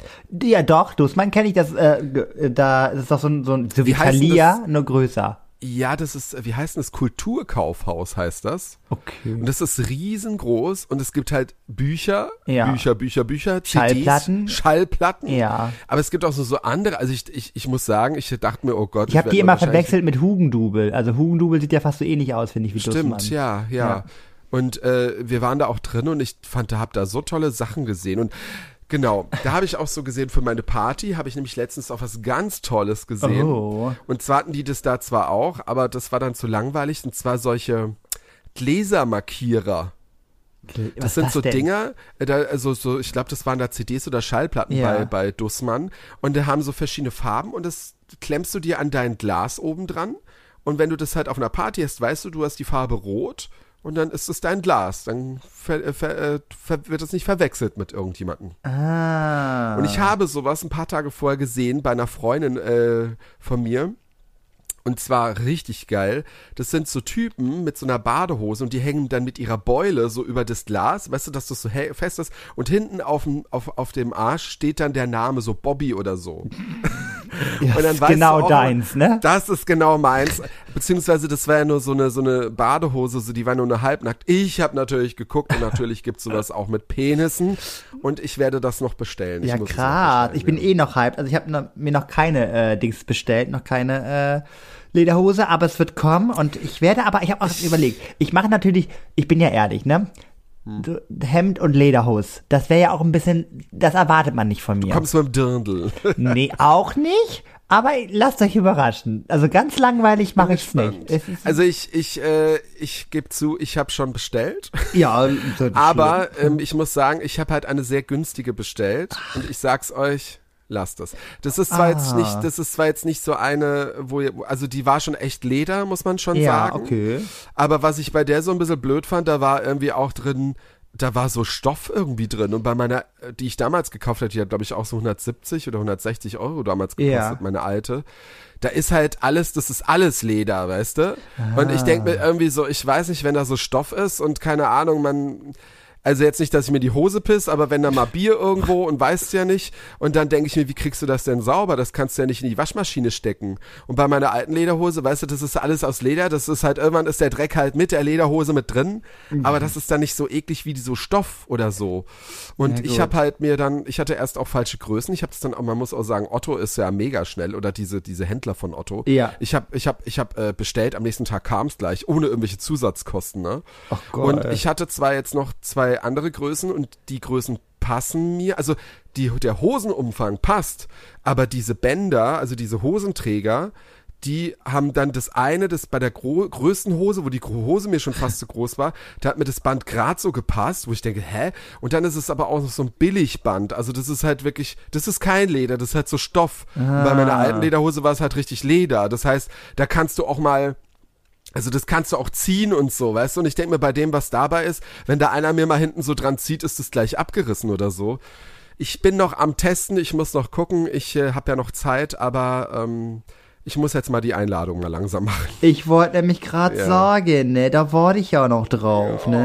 Ja, doch, Dussmann kenne ich, das, äh, g- da ist doch so ein, so ein, so wie Wie heißt denn Thalia, das? nur größer. Ja, das ist, wie heißt denn das? Kulturkaufhaus heißt das. Okay. Und das ist riesengroß und es gibt halt Bücher, Ja. Bücher, Bücher, Bücher, C Ds, Schallplatten. Schallplatten. Ja. Aber es gibt auch so, so andere, also ich, ich, ich muss sagen, ich dachte mir, oh Gott. Ich habe werd die mir immer wahrscheinlich- verwechselt mit Hugendubel. Also Hugendubel sieht ja fast so ähnlich aus, finde ich, wie Dussmann. Stimmt, ja, ja, Ja. Und äh, wir waren da auch drin und ich fand, da hab da so tolle Sachen gesehen und genau, da habe ich auch so gesehen, für meine Party habe ich nämlich letztens auch was ganz Tolles gesehen. Oh. Und zwar hatten die das da zwar auch, aber das war dann zu langweilig. Und zwar solche Gläsermarkierer. Okay, was Das ist sind das so denn? Dinger, äh, da, also so, ich glaube, das waren da C Ds oder Schallplatten Ja. bei, bei Dussmann. Und da haben so verschiedene Farben und das klemmst du dir an dein Glas oben dran. Und wenn du das halt auf einer Party hast, weißt du, du hast die Farbe rot. Und dann ist es dein Glas. Dann ver, ver, äh, ver, wird es nicht verwechselt mit irgendjemandem. Ah. Und ich habe sowas ein paar Tage vorher gesehen bei einer Freundin äh, von mir. Und zwar richtig geil. Das sind so Typen mit so einer Badehose und die hängen dann mit ihrer Beule so über das Glas. Weißt du, dass das so he- fest ist. Und hinten auf dem, auf, auf dem Arsch steht dann der Name, so Bobby oder so. Ja, Und dann ist weißt genau du auch, deins, ne? Das ist genau meins. Beziehungsweise das war ja nur so eine, so eine Badehose, so, die war nur eine halbnackt. Ich habe natürlich geguckt und natürlich gibt's sowas auch mit Penissen. Und ich werde das noch bestellen. Ich Ja, muss es noch krass. bestellen, Ich bin ja. eh noch hyped. Also ich habe noch, mir noch keine äh, Dings bestellt, noch keine äh, Lederhose, aber es wird kommen und ich werde, aber ich habe auch überlegt. Ich mache natürlich, ich bin ja ehrlich, ne? Hm. So, Hemd und Lederhose. Das wäre ja auch ein bisschen, das erwartet man nicht von mir. Kommst du mit dem Dirndl? Nee, auch nicht. Aber lasst euch überraschen. Also ganz langweilig mache ich's nicht. Es ist, Also ich, ich, äh, ich gebe zu, ich habe schon bestellt. ja, so Aber ähm, ich muss sagen, ich habe halt eine sehr günstige bestellt. Und ich sag's euch, lasst es. Das ist zwar Ah. jetzt nicht, das ist zwar jetzt nicht so eine, wo ihr, also die war schon echt Leder, muss man schon ja, sagen. okay. Aber was ich bei der so ein bisschen blöd fand, da war irgendwie auch drin, da war so Stoff irgendwie drin. Und bei meiner, die ich damals gekauft hatte, die hat glaube ich auch so hundertsiebzig oder hundertsechzig Euro damals gekostet, Ja. meine alte. Da ist halt alles, das ist alles Leder, weißt du? Und ich denke mir irgendwie so, ich weiß nicht, wenn da so Stoff ist und keine Ahnung, man, also jetzt nicht, dass ich mir die Hose piss, aber wenn da mal Bier irgendwo und weißt ja nicht und dann denke ich mir, wie kriegst du das denn sauber? Das kannst du ja nicht in die Waschmaschine stecken. Und bei meiner alten Lederhose, weißt du, das ist alles aus Leder, das ist halt, irgendwann ist der Dreck halt mit der Lederhose mit drin, aber das ist dann nicht so eklig wie so Stoff oder so. Und Ja, ich gut. habe halt mir dann, ich hatte erst auch falsche Größen, ich habe das dann auch, man muss auch sagen, Otto ist ja mega schnell oder diese, diese Händler von Otto. Ja. Ich habe ich hab, ich hab, äh, bestellt, am nächsten Tag kam es gleich, ohne irgendwelche Zusatzkosten, ne? Ach Gott. Und ich hatte zwar jetzt noch zwei andere Größen und die Größen passen mir, also die, der Hosenumfang passt, aber diese Bänder, also diese Hosenträger, die haben dann das eine, das bei der gro- größten Hose, wo die Gro- Hose mir schon fast zu groß war, da hat mir das Band gerade so gepasst, wo ich denke, hä? Und dann ist es aber auch noch so ein Billigband, also das ist halt wirklich, das ist kein Leder, das ist halt so Stoff. Und bei meiner alten Lederhose war es halt richtig Leder, das heißt, da kannst du auch mal, also das kannst du auch ziehen und so, weißt du? Und ich denke mir, bei dem, was dabei ist, wenn da einer mir mal hinten so dran zieht, ist das gleich abgerissen oder so. Ich bin noch am Testen, ich muss noch gucken, ich äh, habe ja noch Zeit, aber ähm, ich muss jetzt mal die Einladung mal langsam machen. Ich wollte nämlich gerade Ja. sagen, ne, da warte ich ja noch drauf, ne? Oh,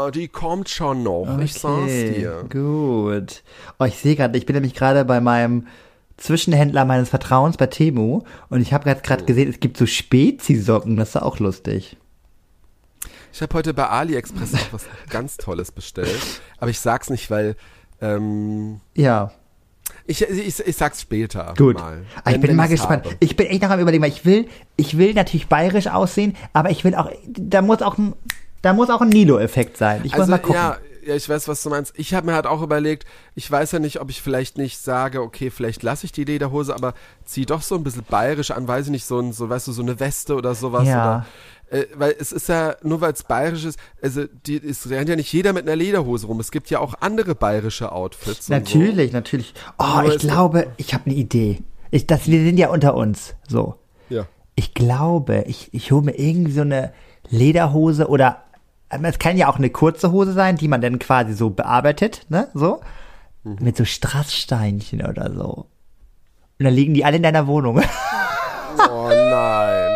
Ja, die kommt schon noch, Okay, ich sag's dir. Gut. Oh, ich sehe gerade, ich bin nämlich gerade bei meinem Zwischenhändler meines Vertrauens bei Temu und ich habe gerade gesehen, es gibt so Spezi-Socken, das ist auch lustig. Ich habe heute bei AliExpress auch was ganz Tolles bestellt, aber ich sag's nicht, weil ähm, Ja. ich, ich, ich sag's später Gut. mal. Ah, ich wenn- bin wenn mal ich's gespannt. habe. Ich bin echt noch am Überlegen, weil ich will, ich will natürlich bayerisch aussehen, aber ich will auch, da muss auch ein, da muss auch ein Nilo-Effekt sein. Ich muss Also mal gucken. ja, ja, ich weiß, was du meinst. Ich habe mir halt auch überlegt, ich weiß ja nicht, ob ich vielleicht nicht sage, okay, vielleicht lasse ich die Lederhose, aber zieh doch so ein bisschen bayerisch an, weiß ich nicht, so ein, so, weißt du, so eine Weste oder sowas. Ja. Oder, äh, weil es ist ja, nur weil es bayerisch ist, also die, es rennt ja nicht jeder mit einer Lederhose rum. Es gibt ja auch andere bayerische Outfits. und Natürlich, natürlich. Oh, Nur ich ist- glaube, ich habe eine Idee. Ich, das, wir sind ja unter uns, so. So. Ja. Ich glaube, ich, ich hole mir irgendwie so eine Lederhose oder es kann ja auch eine kurze Hose sein, die man dann quasi so bearbeitet, ne, so. Mhm. Mit so Strasssteinchen oder so. Und dann liegen die alle in deiner Wohnung. Oh nein.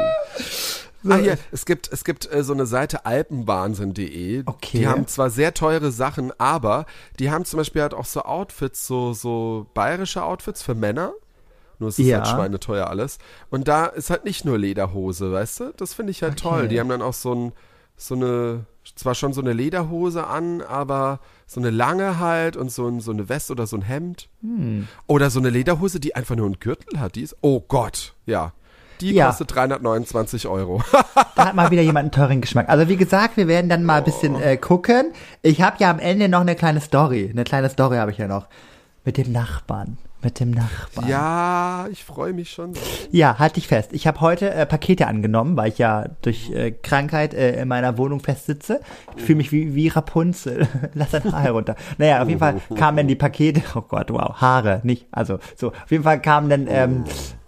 Ah, hier, es gibt, es gibt äh, so eine Seite alpenwahnsinn punkt de. Okay. Die haben zwar sehr teure Sachen, aber die haben zum Beispiel halt auch so Outfits, so, so bayerische Outfits für Männer. Nur es ist Ja. halt schweineteuer alles. Und da ist halt nicht nur Lederhose, weißt du? Das finde ich halt Okay. toll. Die haben dann auch so ein, so eine, zwar schon so eine Lederhose an, aber so eine lange halt und so, ein, so eine Weste oder so ein Hemd. Hm. Oder so eine Lederhose, die einfach nur einen Gürtel hat. Die ist, oh Gott, ja. Die Ja. kostet dreihundertneunundzwanzig Euro. Da hat mal wieder jemand einen teuren Geschmack. Also wie gesagt, wir werden dann mal ein bisschen äh, gucken. Ich habe ja am Ende noch eine kleine Story. Eine kleine Story habe ich ja noch. Mit dem Nachbarn. Mit dem Nachbarn. Ja, ich freue mich schon. Ja, halt dich fest. Ich habe heute äh, Pakete angenommen, weil ich ja durch äh, Krankheit äh, in meiner Wohnung festsitze. Ich fühle mich wie, wie Rapunzel. Lass dein Haar herunter. Naja, auf jeden Fall kamen dann die Pakete. Oh Gott, wow, Haare, nicht. Also so, auf jeden Fall kamen dann ähm,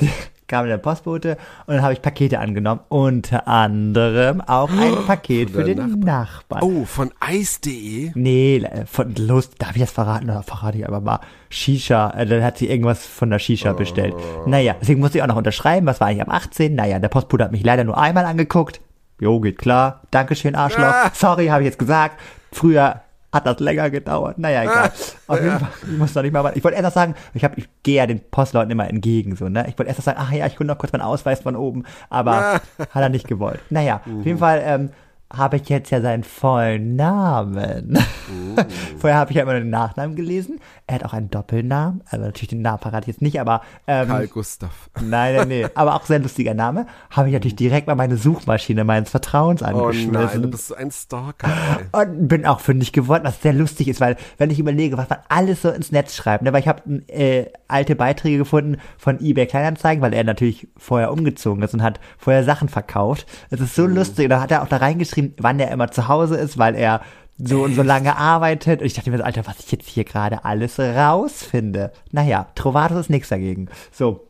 kam der Postbote und dann habe ich Pakete angenommen. Unter anderem auch ein Paket für der den Nachbarn. Oh, von eis punkt de? Nee, äh, von Lust, darf ich das verraten? Oder verrate ich aber mal. Shisha, äh, dann hat sie irgendwas von der Shisha bestellt. Naja, deswegen musste ich auch noch unterschreiben, was war eigentlich am achtzehnten Naja, der Postbote hat mich leider nur einmal angeguckt. Jo, geht klar. Dankeschön, Arschloch. Ah. Sorry, habe ich jetzt gesagt. Früher hat das länger gedauert. Naja, egal. Auf jeden Fall, ich muss noch nicht mal, ich wollte erst noch sagen, ich habe, ich gehe ja den Postleuten immer entgegen, so, ne? Ich wollte erst noch sagen, ach ja, ich hole noch kurz meinen Ausweis von oben, aber hat er nicht gewollt. Naja, auf jeden Fall, ähm, habe ich jetzt ja seinen vollen Namen. Vorher habe ich ja immer nur den Nachnamen gelesen. Er hat auch einen Doppelnamen, also natürlich den Namen verrate ich jetzt nicht, aber ähm, Karl Gustav. nein, nein, nee, aber auch sehr lustiger Name. Habe ich natürlich direkt mal meine Suchmaschine meines Vertrauens Oh angeschmissen. nein, du bist so ein Stalker. Ey. Und bin auch fündig geworden, was sehr lustig ist, weil wenn ich überlege, was man alles so ins Netz schreibt, ne, weil ich habe äh, alte Beiträge gefunden von eBay Kleinanzeigen, weil er natürlich vorher umgezogen ist und hat vorher Sachen verkauft. Das ist so lustig. Und da hat er auch da reingeschrieben, wann er immer zu Hause ist, weil er so und so lange arbeitet. Und ich dachte mir so, Alter, was ich jetzt hier gerade alles rausfinde. Naja, Trovatos ist nichts dagegen. So.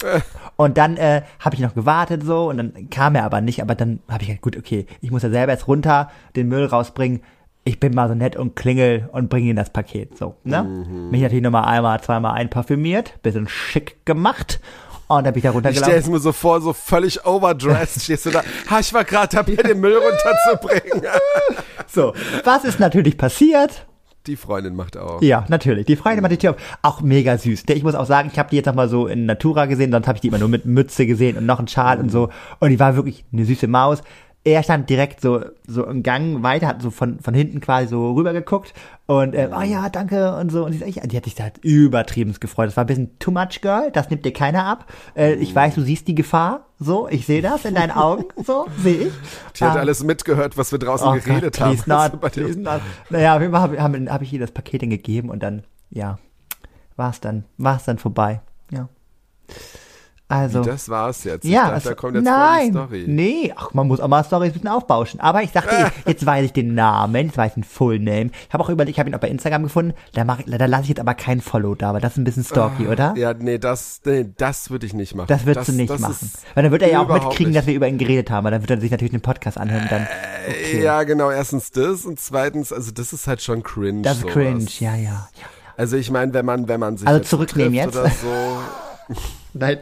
Und dann äh, habe ich noch gewartet so und dann kam er aber nicht, aber dann habe ich gedacht, gut, okay, ich muss ja selber jetzt runter den Müll rausbringen. Ich bin mal so nett und klingel und bringe ihm das Paket. So, ne? Mhm. Mich natürlich nochmal einmal, zweimal einparfümiert, bisschen schick gemacht. Und dann bin ich da Ich runtergelaufen. stell es mir so vor, so völlig overdressed stehst du da. Ha, ich war gerade dabei, den Müll runterzubringen. So, was ist natürlich passiert? Die Freundin macht auch. Ja, natürlich. Die Freundin macht die Tür auf. Auch mega süß. Ich muss auch sagen, ich habe die jetzt noch mal so in Natura gesehen, sonst habe ich die immer nur mit Mütze gesehen und noch einen Schal und so. Und die war wirklich eine süße Maus. Er stand direkt so so im Gang weiter, hat so von von hinten quasi so rüber geguckt und äh, oh ja, danke und so. Und die, die hat sich da halt übertrieben gefreut. Das war ein bisschen too much, Girl. Das nimmt dir keiner ab. Äh, ich weiß, du siehst die Gefahr. So, ich sehe das in deinen Augen. So, sehe ich. Die hat Ähm, alles mitgehört, was wir draußen Oh geredet Gott, haben. please not, Also bei dir- please not. Naja, auf jeden Fall habe hab, hab ich ihr das Paket dann gegeben und dann, ja, war es dann, war es dann vorbei. Ja. Also. Das war's jetzt. Ja, ich dachte, es- da kommt jetzt nein, voll die Story. nee, ach, man muss auch mal Storys ein bisschen aufbauschen. Aber ich dachte, eh, jetzt weiß ich den Namen, jetzt weiß ich den Full Name. Ich habe auch überlegt, ich habe ihn auch bei Instagram gefunden, da, mach ich, da lasse ich jetzt aber kein Follow da, weil das ist ein bisschen stalky, oder? Ja, nee, das, nee, das würde ich nicht machen. Das würdest du nicht das machen. ist Weil dann wird er ja auch überhaupt mitkriegen, nicht. dass wir über ihn geredet haben, weil dann wird er sich natürlich den Podcast anhören und dann, okay. Ja, genau, erstens das und zweitens, also das ist halt schon cringe. Das ist sowas. cringe, ja, ja, ja. Also ich meine, wenn man, wenn man sich Also jetzt zurücknehmen trifft jetzt. oder so. Nein.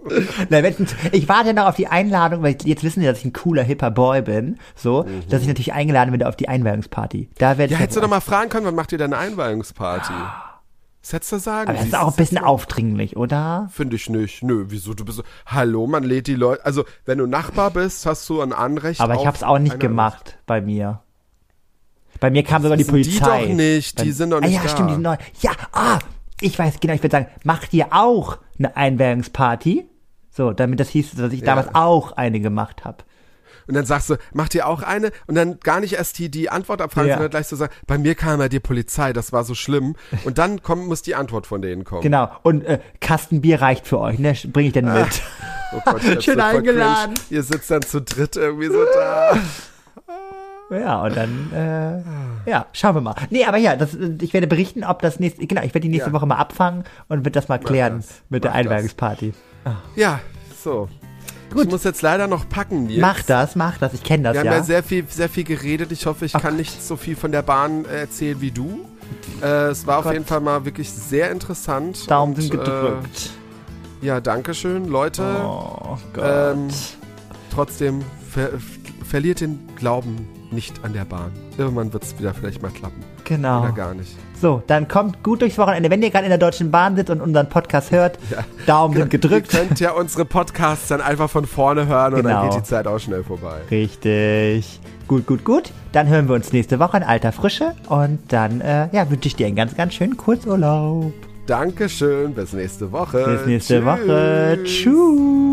Na, wenn, ich warte noch auf die Einladung, weil jetzt wissen die, dass ich ein cooler, hipper Boy bin, so, mhm. dass ich natürlich eingeladen werde auf die Einweihungsparty. Da werde ja, ich hättest du doch mal fragen können, wann macht ihr denn eine Einweihungsparty? Was hättest du sagen? Aber das ist auch ein bisschen aufdringlich, oder? Finde ich nicht. Nö, wieso? Du bist so, hallo, man lädt die Leute, also wenn du Nachbar bist, hast du ein Anrecht. Aber ich hab's auch nicht gemacht bei mir. Bei mir kam sogar die Polizei. Die doch nicht, die sind doch nicht da. Ah ja, stimmt, die sind neu. Ja, ah, ich weiß genau, ich würde sagen, macht ihr auch eine Einweihungsparty? So, damit das hieß, dass ich ja. damals auch eine gemacht habe. Und dann sagst du, macht ihr auch eine? Und dann gar nicht erst die, die Antwort abfragen, ja. sondern gleich so sagen, bei mir kam ja die Polizei, das war so schlimm. Und dann kommt, muss die Antwort von denen kommen. Genau. Und äh, Kastenbier reicht für euch, ne? Bring ich denn mit. Oh Gott, schön so eingeladen. Ihr sitzt dann zu dritt irgendwie so da. Ja, und dann, äh, ja, schauen wir mal. Nee, aber ja, das, ich werde berichten, ob das nächste, genau, ich werde die nächste ja. Woche mal abfangen und werde das mal klären das. mit Mach der Einweihungsparty. Ah. Ja, so. Gut. Ich muss jetzt leider noch packen, Nils. Mach das, mach das, ich kenne das, ja. Wir haben ja sehr viel, sehr viel geredet. Ich hoffe, ich Ach. kann nicht so viel von der Bahn erzählen wie du. Äh, es war oh auf Gott. jeden Fall mal wirklich sehr interessant. Daumen sind gedrückt. Äh, ja, danke schön, Leute. Oh Gott. Ähm, trotzdem, ver verliert den Glauben nicht an der Bahn. Irgendwann wird es wieder vielleicht mal klappen. Genau. Oder gar nicht. So, dann kommt gut durchs Wochenende. Wenn ihr gerade in der Deutschen Bahn sitzt und unseren Podcast hört, ja. Daumen sind gedrückt. Ihr könnt ja unsere Podcasts dann einfach von vorne hören genau. und dann geht die Zeit auch schnell vorbei. Richtig. Gut, gut, gut. Dann hören wir uns nächste Woche in alter Frische und dann äh, ja, wünsche ich dir einen ganz, ganz schönen Kurzurlaub. Dankeschön. Bis nächste Woche. Bis nächste Tschüss. Woche. Tschüss.